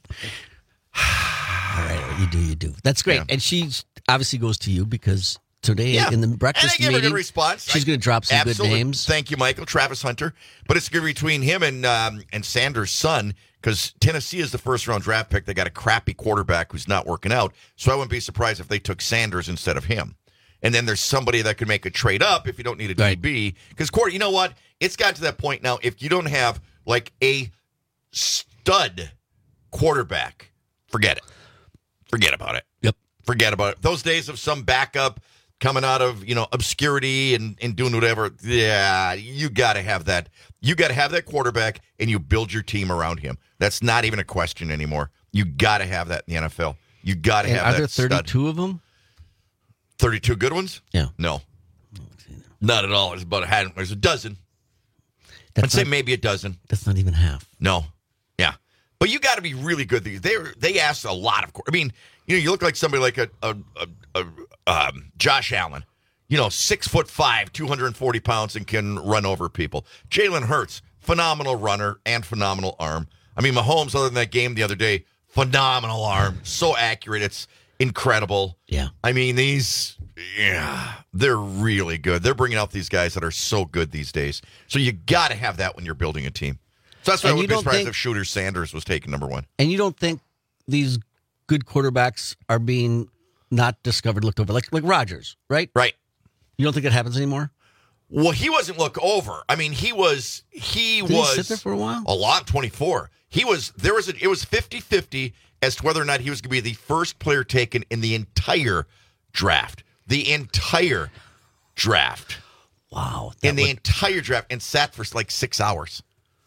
All right, you do, you do. That's great. Yeah. And she obviously goes to you because today Yeah. in the And I breakfast gave her a meeting, good response. she's I- going to drop some Absolutely. good names. Thank you, Michael. Travis Hunter. But it's going to be between him and um, and Sanders' son because Tennessee is the first round draft pick. They got a crappy quarterback who's not working out. So I wouldn't be surprised if they took Sanders instead of him. And then there's somebody that could make a trade up if you don't need a Right. D B. Because, Corey, you know what? It's got to that point now. If you don't have like a stud quarterback, forget it. Forget about it. Yep. Forget about it. Those days of some backup coming out of, you know, obscurity and, and doing whatever. Yeah, you got to have that. You got to have that quarterback and you build your team around him. That's not even a question anymore. You got to have that in the N F L. You got to And have are that there stud. thirty-two of them? thirty-two good ones? Yeah. No. Not at all. There's about a, had- there's a dozen. I'd That's say not, maybe a dozen. that's not even half. No. Yeah. But you got to be really good. They they ask a lot of. I mean, you know, you look like somebody like a, a, a, a um, Josh Allen. you know, six foot five, two hundred forty pounds, and can run over people. Jalen Hurts, phenomenal runner and phenomenal arm. I mean, Mahomes, other than that game the other day, phenomenal arm, so accurate, it's incredible. Yeah. I mean, these, yeah, they're really good. They're bringing out these guys that are so good these days. So you got to have that when you're building a team. So that's why And I you would be don't surprised think- if Shooter Sanders was taken number one. And you don't think these good quarterbacks are being not discovered, looked over, like like Rodgers, right? Right. You don't think it happens anymore? Well, he wasn't looked over. I mean, he was, he Did he was. sit there for a while? A lot, twenty-four. He was, there was, a, it was fifty-fifty as to whether or not he was going to be the first player taken in the entire draft. The entire draft. Wow. In the entire draft, and sat for like six hours.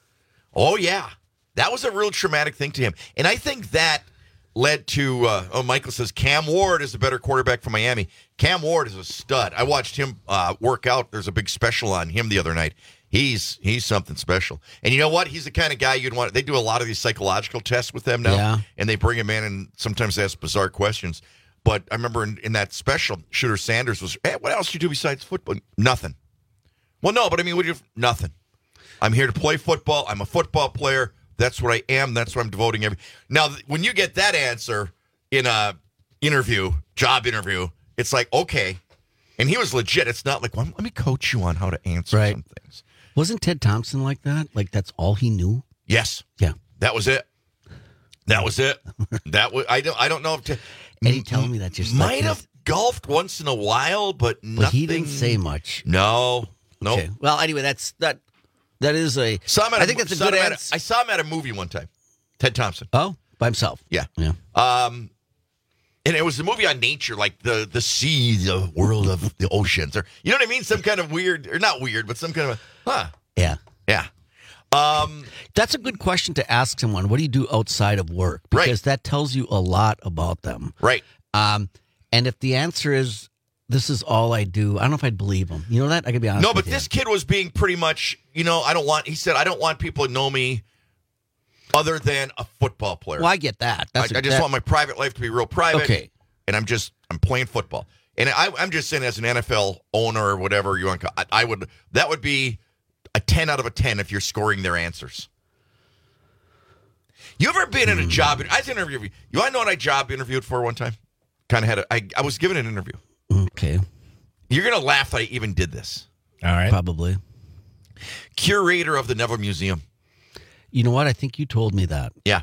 Oh, yeah. That was a real traumatic thing to him. And I think that led to, uh, oh, Michael says Cam Ward is a better quarterback for Miami. Cam Ward is a stud. I watched him uh, work out. There's a big special on him the other night. He's he's something special. And you know what? He's the kind of guy you'd want. They do a lot of these psychological tests with them now. Yeah. And they bring him in and sometimes ask bizarre questions. But I remember in, in that special, Shooter Sanders was, hey, what else do you do besides football? Nothing. Well, no, but I mean, what do you, nothing. I'm here to play football. I'm a football player. That's what I am. That's what I'm devoting every. Now, when you get that answer in a interview, job interview, it's like, okay. And he was legit. It's not like, well, let me coach you on how to answer Right. some things. Wasn't Ted Thompson like that? Like that's all he knew? Yes. Yeah. That was it. That was it. That was. I don't. I don't know if. To, Eddie telling me that just might like have golfed once in a while, but nothing. But he didn't say much. No. No. Okay. Well, anyway, that's that. That is a. Saw him at I a- think that's a saw good him at answer. I saw him at a movie one time. Ted Thompson. Oh, by himself. Yeah. Yeah. Um, and it was a movie on nature, like the the sea, the world of the oceans, or you know what I mean? Some kind of weird, or not weird, but some kind of a, huh? Yeah. Yeah. Um, that's a good question to ask someone. What do you do outside of work? Because that tells you a lot about them. Right. Um, and if the answer is this is all I do, I don't know if I'd believe him. You know that? I could be honest. No, but with this you. kid was being pretty much, you know, I don't want. He said, I don't want people to know me other than a football player. Well, I get that. That's I, a- I just that- want my private life to be real private. Okay. And I'm just, I'm playing football. And I, I'm just saying, as an N F L owner or whatever you want to call, I, I would, that would be a ten out of a ten if you're scoring their answers. You ever been in a job? I was interviewing. You want to know what I job interviewed for one time? Kind of had a, I, I was given an interview. Okay. You're going to laugh that I even did this. All right. Probably. Curator of the Neville Museum. You know what? I think you told me that. Yeah.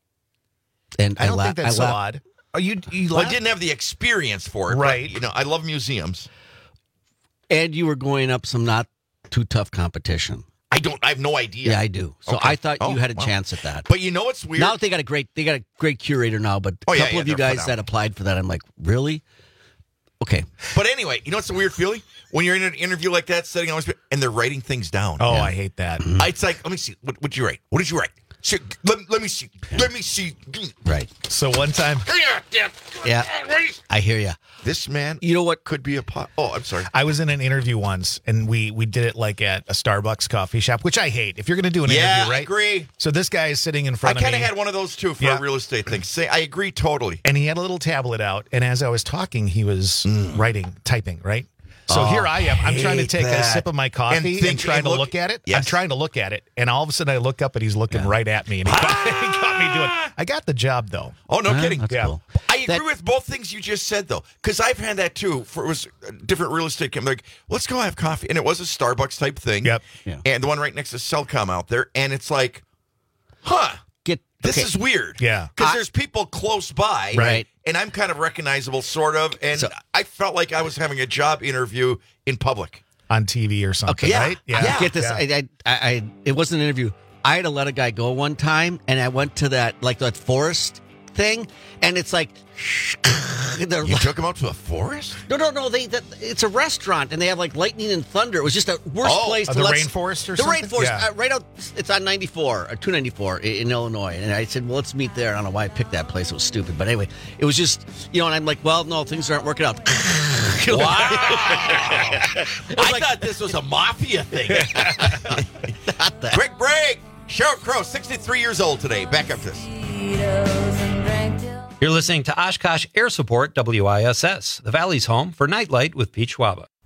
And I don't la- think that's so laugh- odd. Oh, you you Well, I laugh- didn't have the experience for it. Right. But, you know, I love museums. And you were going up some not too tough competition. I don't, I have no idea. Yeah, I do. So Okay. I thought Oh, you had a wow. chance at that. But you know what's weird? Now they got a great they got a great curator now, but a Oh, yeah, couple yeah, of you they're guys that phenomenal. applied for that, I'm like, really? Okay. But anyway, you know what's a weird feeling? When you're in an interview like that, sitting on and they're writing things down. Oh, I hate that. It's like, let me see. What did you write? What did you write? Shit, Let, let me see. Let me see. Right. So one time, Yeah. I hear you. This man, You know what? could be a pot. Oh, I'm sorry. I was in an interview once, and we we did it like at a Starbucks coffee shop, which I hate. If you're going to do an Yeah, interview, I right? agree. So this guy is sitting in I front of me. kind of had one of those too for Yeah. a real estate thing. Say, I agree totally. And he had a little tablet out, and as I was talking, he was writing, typing, right? So Oh, here I am. I'm trying to hate take a that. sip of my And coffee and, think- trying and to look- look at it. I'm Yes. trying to look at it, and all of a sudden I look up, and he's looking right at me, and he got, he got me doing. I got the job though. Oh, no Ah, kidding. that's Yeah. cool. I agree with both things you just said, though, because I've had that too. For it was a different real estate company. Like, let's go have coffee, and it was a Starbucks type thing. Yep. Yeah. And the one right next to Cellcom out there, and it's like, huh, Get this okay. is weird. Yeah. because I- there's people close by, Right. And I'm kind of recognizable, sort of, and So- I felt like I was having a job interview in public. On T V or something, Okay. Yeah. right? Yeah. Get this. Yeah. I, I, I, I, it wasn't an interview. I had to let a guy go one time, and I went to that like that forest thing, and it's like, they're You like- took him out to a forest? no, no, no. They, that, it's a restaurant, and they have like lightning and thunder. It was just a worst Oh, place uh, to the let rainforest or the something? rainforest, Yeah. uh, right out. It's on ninety-four or two ninety-four in, in Illinois, and I said, well, let's meet there. I don't know why I picked that place. It was stupid, but anyway, it was just you know. And I'm like, well, no, things aren't working out. Wow! I thought this was a mafia thing. Not that. Quick break. Sheryl Crow, sixty-three years old today. Back up this. You're listening to Oshkosh Air Support W I S S, the Valley's home for Nightlight with Pete Schwaba.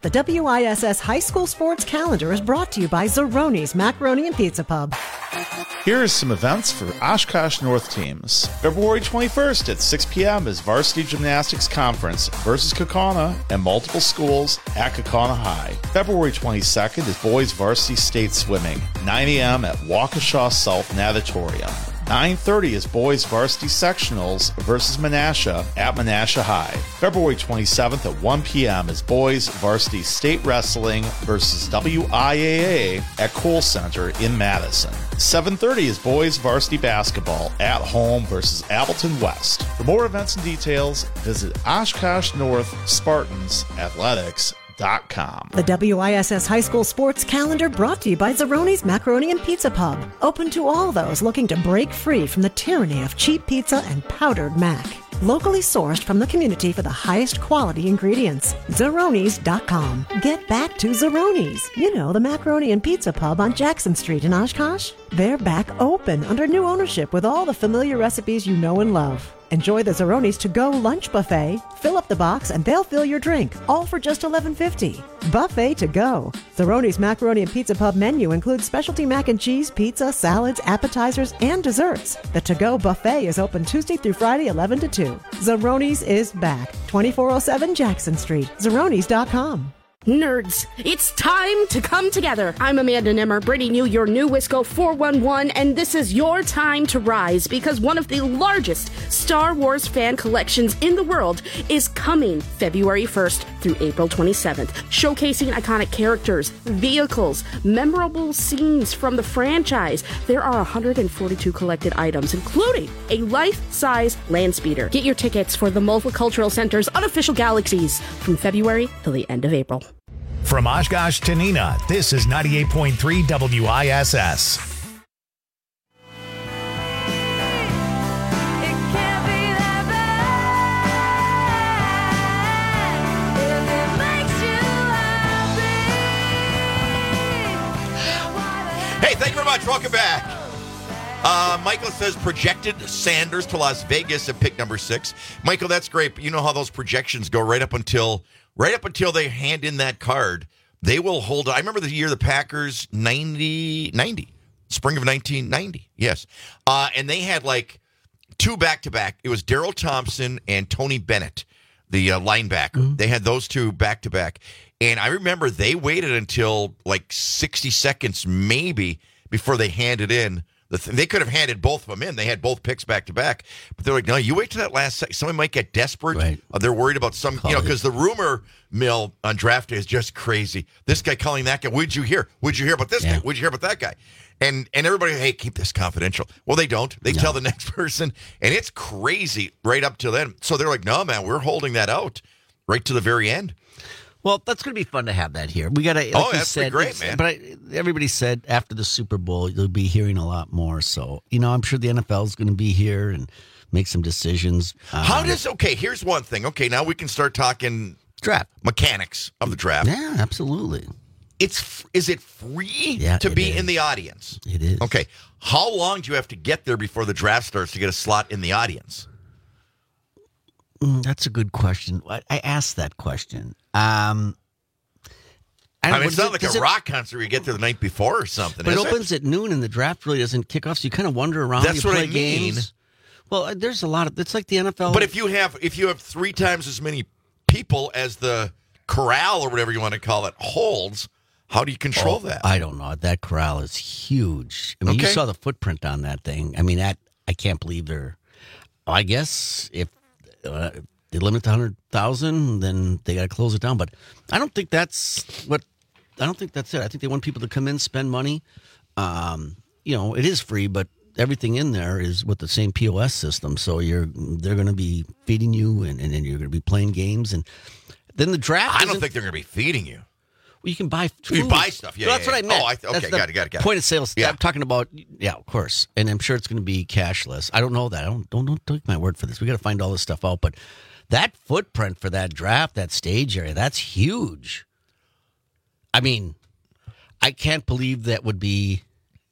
The W I S S High School Sports Calendar is brought to you by Zeroni's Macaroni and Pizza Pub. Here are some events for Oshkosh North teams. February twenty-first at six p.m. is Varsity Gymnastics Conference versus Kaukauna and multiple schools at Kaukauna High. February twenty-second is Boys Varsity State Swimming, nine a.m. at Waukesha South Natatorium. nine thirty is Boys Varsity Sectionals versus Menasha at Menasha High. February twenty-seventh at one p.m. is Boys Varsity State Wrestling versus W I A A at Kohl Center in Madison. seven thirty is Boys Varsity Basketball at home versus Appleton West. For more events and details, visit Oshkosh North Spartans Athletics dot com. The W I S S High School Sports Calendar brought to you by Zeroni's Macaroni and Pizza Pub. Open to all those looking to break free from the tyranny of cheap pizza and powdered mac. Locally sourced from the community for the highest quality ingredients. Zeronis dot com. Get back to Zeroni's. You know, the Macaroni and Pizza Pub on Jackson Street in Oshkosh. They're back open under new ownership with all the familiar recipes you know and love. Enjoy the Zeroni's to-go lunch buffet. Fill up the box and they'll fill your drink, all for just eleven fifty. Buffet to go. Zeroni's Macaroni and Pizza Pub menu includes specialty mac and cheese, pizza, salads, appetizers, and desserts. The to-go buffet is open Tuesday through Friday, eleven to two. Zeroni's is back. twenty-four oh seven Jackson Street. Zeronis dot com. Nerds, it's time to come together. I'm Amanda Nimmer, bringing you your new Wisco four one one, and this is your time to rise because one of the largest Star Wars fan collections in the world is coming February first through April twenty-seventh, showcasing iconic characters, vehicles, memorable scenes from the franchise. There are one hundred forty-two collected items, including a life-size land speeder. Get your tickets for the Multicultural Center's unofficial galaxies from February till the end of April. From Oshkosh to Neenah, this is ninety-eight point three W I S S. Hey, thank you very much. Welcome back. Uh, Michael says projected Sanders to Las Vegas at pick number six. Michael, that's great. But you know how those projections go right up until right up until they hand in that card. They will hold. I remember the year the Packers ninety, ninety spring of nineteen ninety. Yes, uh, and they had like two back to back. It was Darrell Thompson and Tony Bennett, the uh, linebacker. Mm-hmm. They had those two back to back, and I remember they waited until like sixty seconds maybe before they handed in. The th- they could have handed both of them in. They had both picks back to back, but they're like, no, you wait till that last second. Someone might get desperate. Right. Uh, they're worried about some, Call you know, because the rumor mill on draft day is just crazy. This guy calling that guy. What'd you hear? What'd you hear about this yeah. guy? What'd you hear about that guy? And and everybody, hey, keep this confidential. Well, they don't. They no. tell the next person, and it's crazy right up till then. So they're like, no, man, we're holding that out right to the very end. Well, that's going to be fun to have that here. We got to. Like oh, that's said, great, man. But I, everybody said after the Super Bowl, you'll be hearing a lot more. So you know, I'm sure the N F L is going to be here and make some decisions. Um, How does? Okay, here's one thing. Okay, now we can start talking draft mechanics of the draft. Yeah, absolutely. It's is it free yeah, to it be is. in the audience? It is. Okay, how long do you have to get there before the draft starts to get a slot in the audience? Mm, that's a good question. I, I asked that question. Um. I, I mean, it's not it, like a it, rock concert where you get there the night before or something. But is it opens it? at noon and the draft really doesn't kick off, so you kind of wander around. That's you what play I mean. Games. Well, there's a lot of. It's like the N F L. But if you have if you have three times as many people as the corral or whatever you want to call it holds, how do you control oh, that? I don't know. That corral is huge. I mean, okay. you saw the footprint on that thing. I mean, that I can't believe they're. I guess if uh, they limit to one hundred thousand, then they got to close it down. But I don't think that's what. I don't think that's it. I think they want people to come in, spend money. Um, you know, it is free, but everything in there is with the same P O S system. So you're they're going to be feeding you, and, and, and you're going to be playing games. And then the draft. I don't think they're going to be feeding you. Well, you can buy food. You buy stuff. Yeah, well, yeah, that's yeah. what I meant. Oh, I th- okay, that's got it, got it, got it. Point of sale. Yeah. I'm talking about. Yeah, of course. And I'm sure it's going to be cashless. I don't know that. I don't don't don't take my word for this. We got to find all this stuff out. But that footprint for that draft, that stage area, that's huge. I mean, I can't believe that would be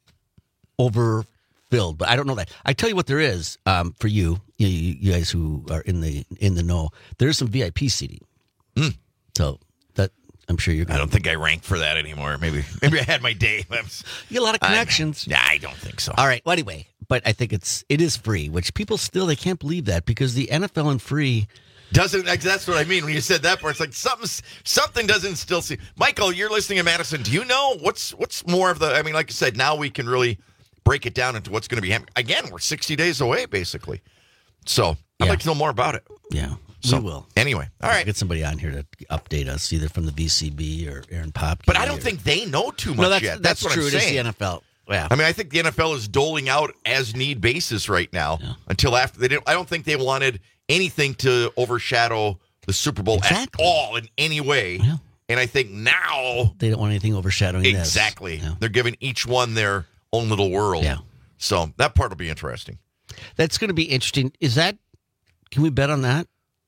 overfilled, but I don't know that. I tell you what, there is um, for you, you, you guys who are in the in the know. There's some V I P seating. Mm. So that I'm sure you're. I don't think I rank for that anymore. Maybe maybe I had my day. You got a lot of connections. Yeah, I don't think so. All right. Well, anyway, but I think it's it is free, which people still they can't believe that because the N F L and free doesn't. That's what I mean when you said that part. It's like something something doesn't still see. Michael, you're listening to Madison. Do you know what's what's more of the? I mean, like you said, now we can really break it down into what's going to be happening. Again, we're sixty days away, basically. So I'd Yeah. like to know more about it. Yeah, So, we will. Anyway, all right. Get somebody on here to update us, either from the V C B or Aaron Popke. But I don't think they know too much No, that's- yet. that's what true. I'm It is saying. the N F L. Yeah. I mean, I think the N F L is doling out as need basis right now until after they didn't. I don't think they wanted anything to overshadow the Super Bowl at all in any way. And I think now they don't want anything overshadowing this. exactly. They're giving each one their own little world. Yeah. So that part will be interesting. That's going to be interesting. Is that? Can we bet on that?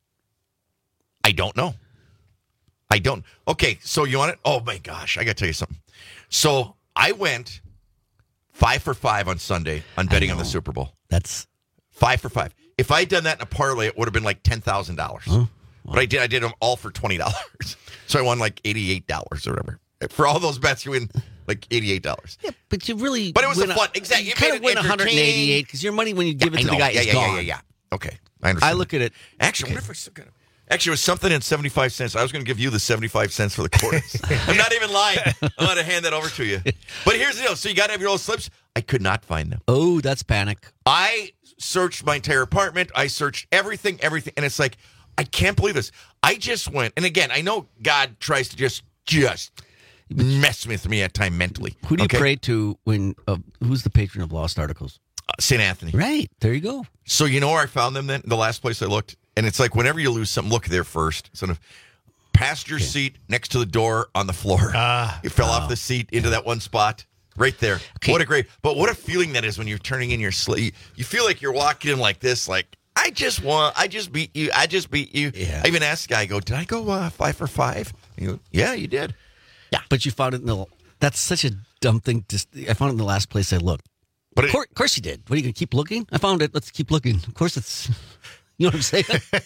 I don't know. I don't. Okay, so you want it? Oh my gosh, I got to tell you something. So I went five for five on Sunday on betting on the Super Bowl. That's five for five. If I had done that in a parlay, it would have been like ten thousand dollars. But I did. I did them all for twenty dollars. So I won like eighty-eight dollars or whatever. For all those bets, you win like eighty-eight dollars. Yeah, but you really. But it was win a fun. Exactly. You You kind made of it win one hundred eighty-eight entertaining. because your money when you give Yeah, it to I the know. guy yeah, is yeah, gone. Yeah, yeah, yeah. Okay, I understand. I look at it. Actually, I wonder if I still got it. Actually, it was something in seventy-five cents. I was going to give you the seventy-five cents for the quarters. I'm not even lying. I'm going to hand that over to you. But here's the deal. So you got to have your little slips. I could not find them. Oh, that's panic. I searched my entire apartment. I searched everything, everything. And it's like, I can't believe this. I just went. And again, I know God tries to just, just mess with me at time mentally. Who do you okay? pray to when? Uh, who's the patron of lost articles? Uh, Saint Anthony. Right. There you go. So you know where I found them then? The last place I looked? And it's like whenever you lose something, look there first. Sort of passenger seat next to the door on the floor. Ah. you fell off the seat into that one spot right there. What a great, but what a feeling that is when you're turning in your sleep. You feel like you're walking in like this, like, I just want, I just beat you. I just beat you. Yeah. I even asked the guy, I go, did I go uh, five for five? And you go, yeah, you did. Yeah. But you found it in the. That's such a dumb thing. To, I found it in the last place I looked. But of, course, of course you did. What are you going to keep looking? I found it. Let's keep looking. Of course it's. You know what I'm saying?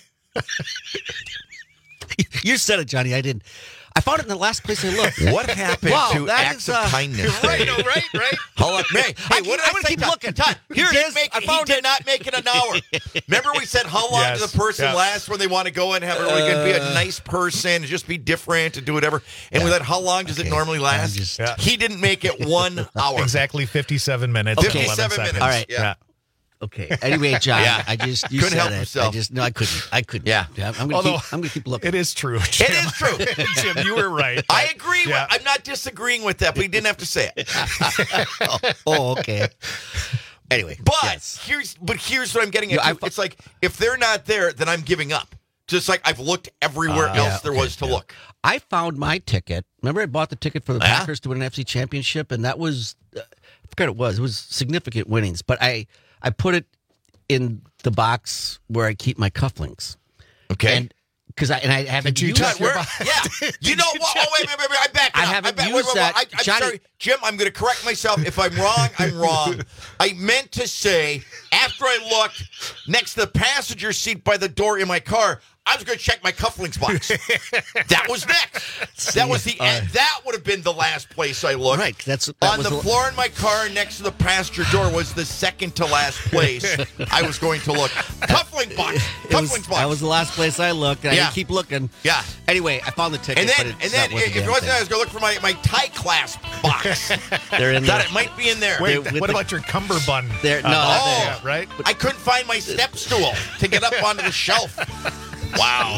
You said it, Johnny. I didn't. I found it in the last place I looked. What happened wow, to that acts is, of uh, kindness? right, oh, right, right. Hold on, May. Hey, what did I, I'm gonna say? keep Todd? looking. Todd, Here he it did is. Make, I he found did it. not make it an hour. Remember we said how long Yes, does a person yeah. last when they want to go and have a really good, be a nice person, and just be different and do whatever. And with that, how long does it normally last? just- Yeah. He didn't make it one hour. Exactly fifty-seven minutes. and eleven fifty-seven seconds. minutes. All right. Yeah. Okay. Anyway, John, Yeah. I just you Couldn't said help it. himself. I just no, I couldn't. I couldn't. Yeah. I'm gonna Although- keep. I'm gonna keep looking. It is true. Jim. It is true. Jim, you were right. I agree. Yeah. With, I'm not disagreeing with that, but he didn't have to say it. oh, oh, okay. Anyway, But yes. here's but here's what I'm getting at. Yeah, I too. fu- it's like if they're not there, then I'm giving up. Just like I've looked everywhere Uh, else yeah, there okay, was to yeah. look. I found my ticket. Remember, I bought the ticket for the Yeah. Packers to win an F C championship, and that was uh, I forgot what it was. It was significant winnings, but I I put it in the box where I keep my cufflinks. Okay. And because I and I haven't Did you used check it. your Where, yeah, you know what? Oh wait, wait, wait, wait! I back it I up. haven't back, used wait, wait, that. wait. I, I'm Johnny- sorry, Jim. I'm going to correct myself. If I'm wrong, I'm wrong. I meant to say after I looked next to the passenger seat by the door in my car, I was going to check my cufflinks box. That was next. That was the all right. end. That would have been the last place I looked. Right, that's that On was the floor in my car next to the passenger door was the second to last place I was going to look. Cufflink box. It was, Cufflinks box. that was the last place I looked. And I Yeah. didn't keep looking. Yeah. Anyway, I found the ticket. And then, but and it's then not worth if the it damn wasn't, thing. I was going to look for my, my tie clasp box. They're in Thought there. it might be in there. Wait, with what the- about your cummerbund? There- no, Uh, Oh. yeah, right? I couldn't find my step stool to get up onto the shelf. Wow.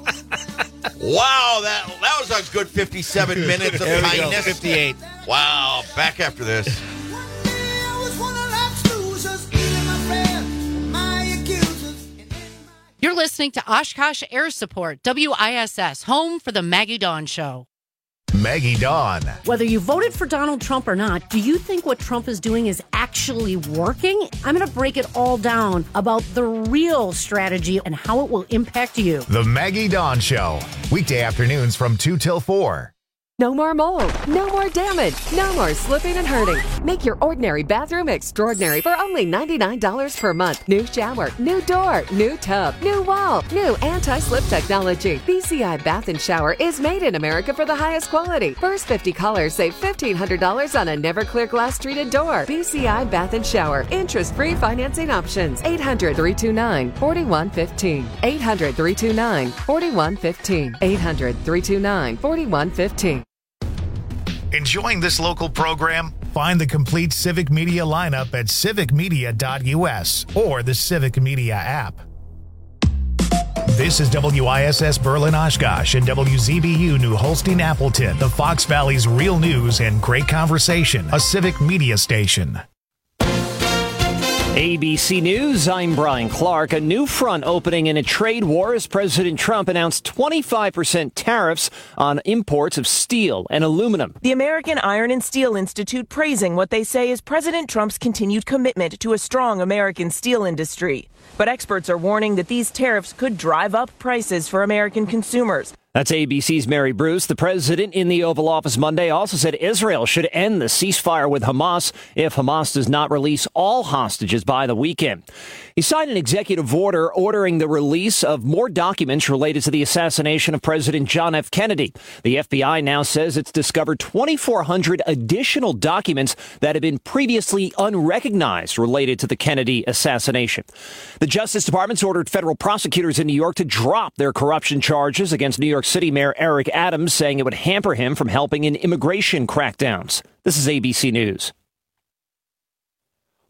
Wow, that that was a good fifty-seven minutes of There we go, kindness. fifty-eight. Wow, back after this. You're listening to Oshkosh Air Support, W I S S, home for the Maggie Dawn Show. Maggie Dawn. Whether you voted for Donald Trump or not, do you think what Trump is doing is actually working? I'm going to break it all down about the real strategy and how it will impact you. The Maggie Dawn Show. Weekday afternoons from two till four. No more mold, no more damage, no more slipping and hurting. Make your ordinary bathroom extraordinary for only ninety-nine dollars per month. New shower, new door, new tub, new wall, new anti-slip technology. B C I Bath and Shower is made in America for the highest quality. First fifty callers save fifteen hundred dollars on a never clear glass treated door. B C I Bath and Shower. Interest-free financing options. eight hundred, three two nine, four one one five. eight hundred, three two nine, four one one five. eight hundred, three two nine, four one one five. Enjoying this local program? Find the complete Civic Media lineup at civic media dot u s or the Civic Media app. This is W I S S Berlin Oshkosh and W Z B U New Holstein Appleton, the Fox Valley's real news and great conversation, a Civic Media station. A B C News, I'm Brian Clark. A new front opening in a trade war as President Trump announced twenty-five percent tariffs on imports of steel and aluminum. The American Iron and Steel Institute praising what they say is President Trump's continued commitment to a strong American steel industry. But experts are warning that these tariffs could drive up prices for American consumers. That's A B C's Mary Bruce. The president in the Oval Office Monday also said Israel should end the ceasefire with Hamas if Hamas does not release all hostages by the weekend. He signed an executive order ordering the release of more documents related to the assassination of President John F. Kennedy. The F B I now says it's discovered twenty-four hundred additional documents that have been previously unrecognized related to the Kennedy assassination. The Justice Department's ordered federal prosecutors in New York to drop their corruption charges against New York City Mayor Eric Adams, saying it would hamper him from helping in immigration crackdowns. This is A B C News.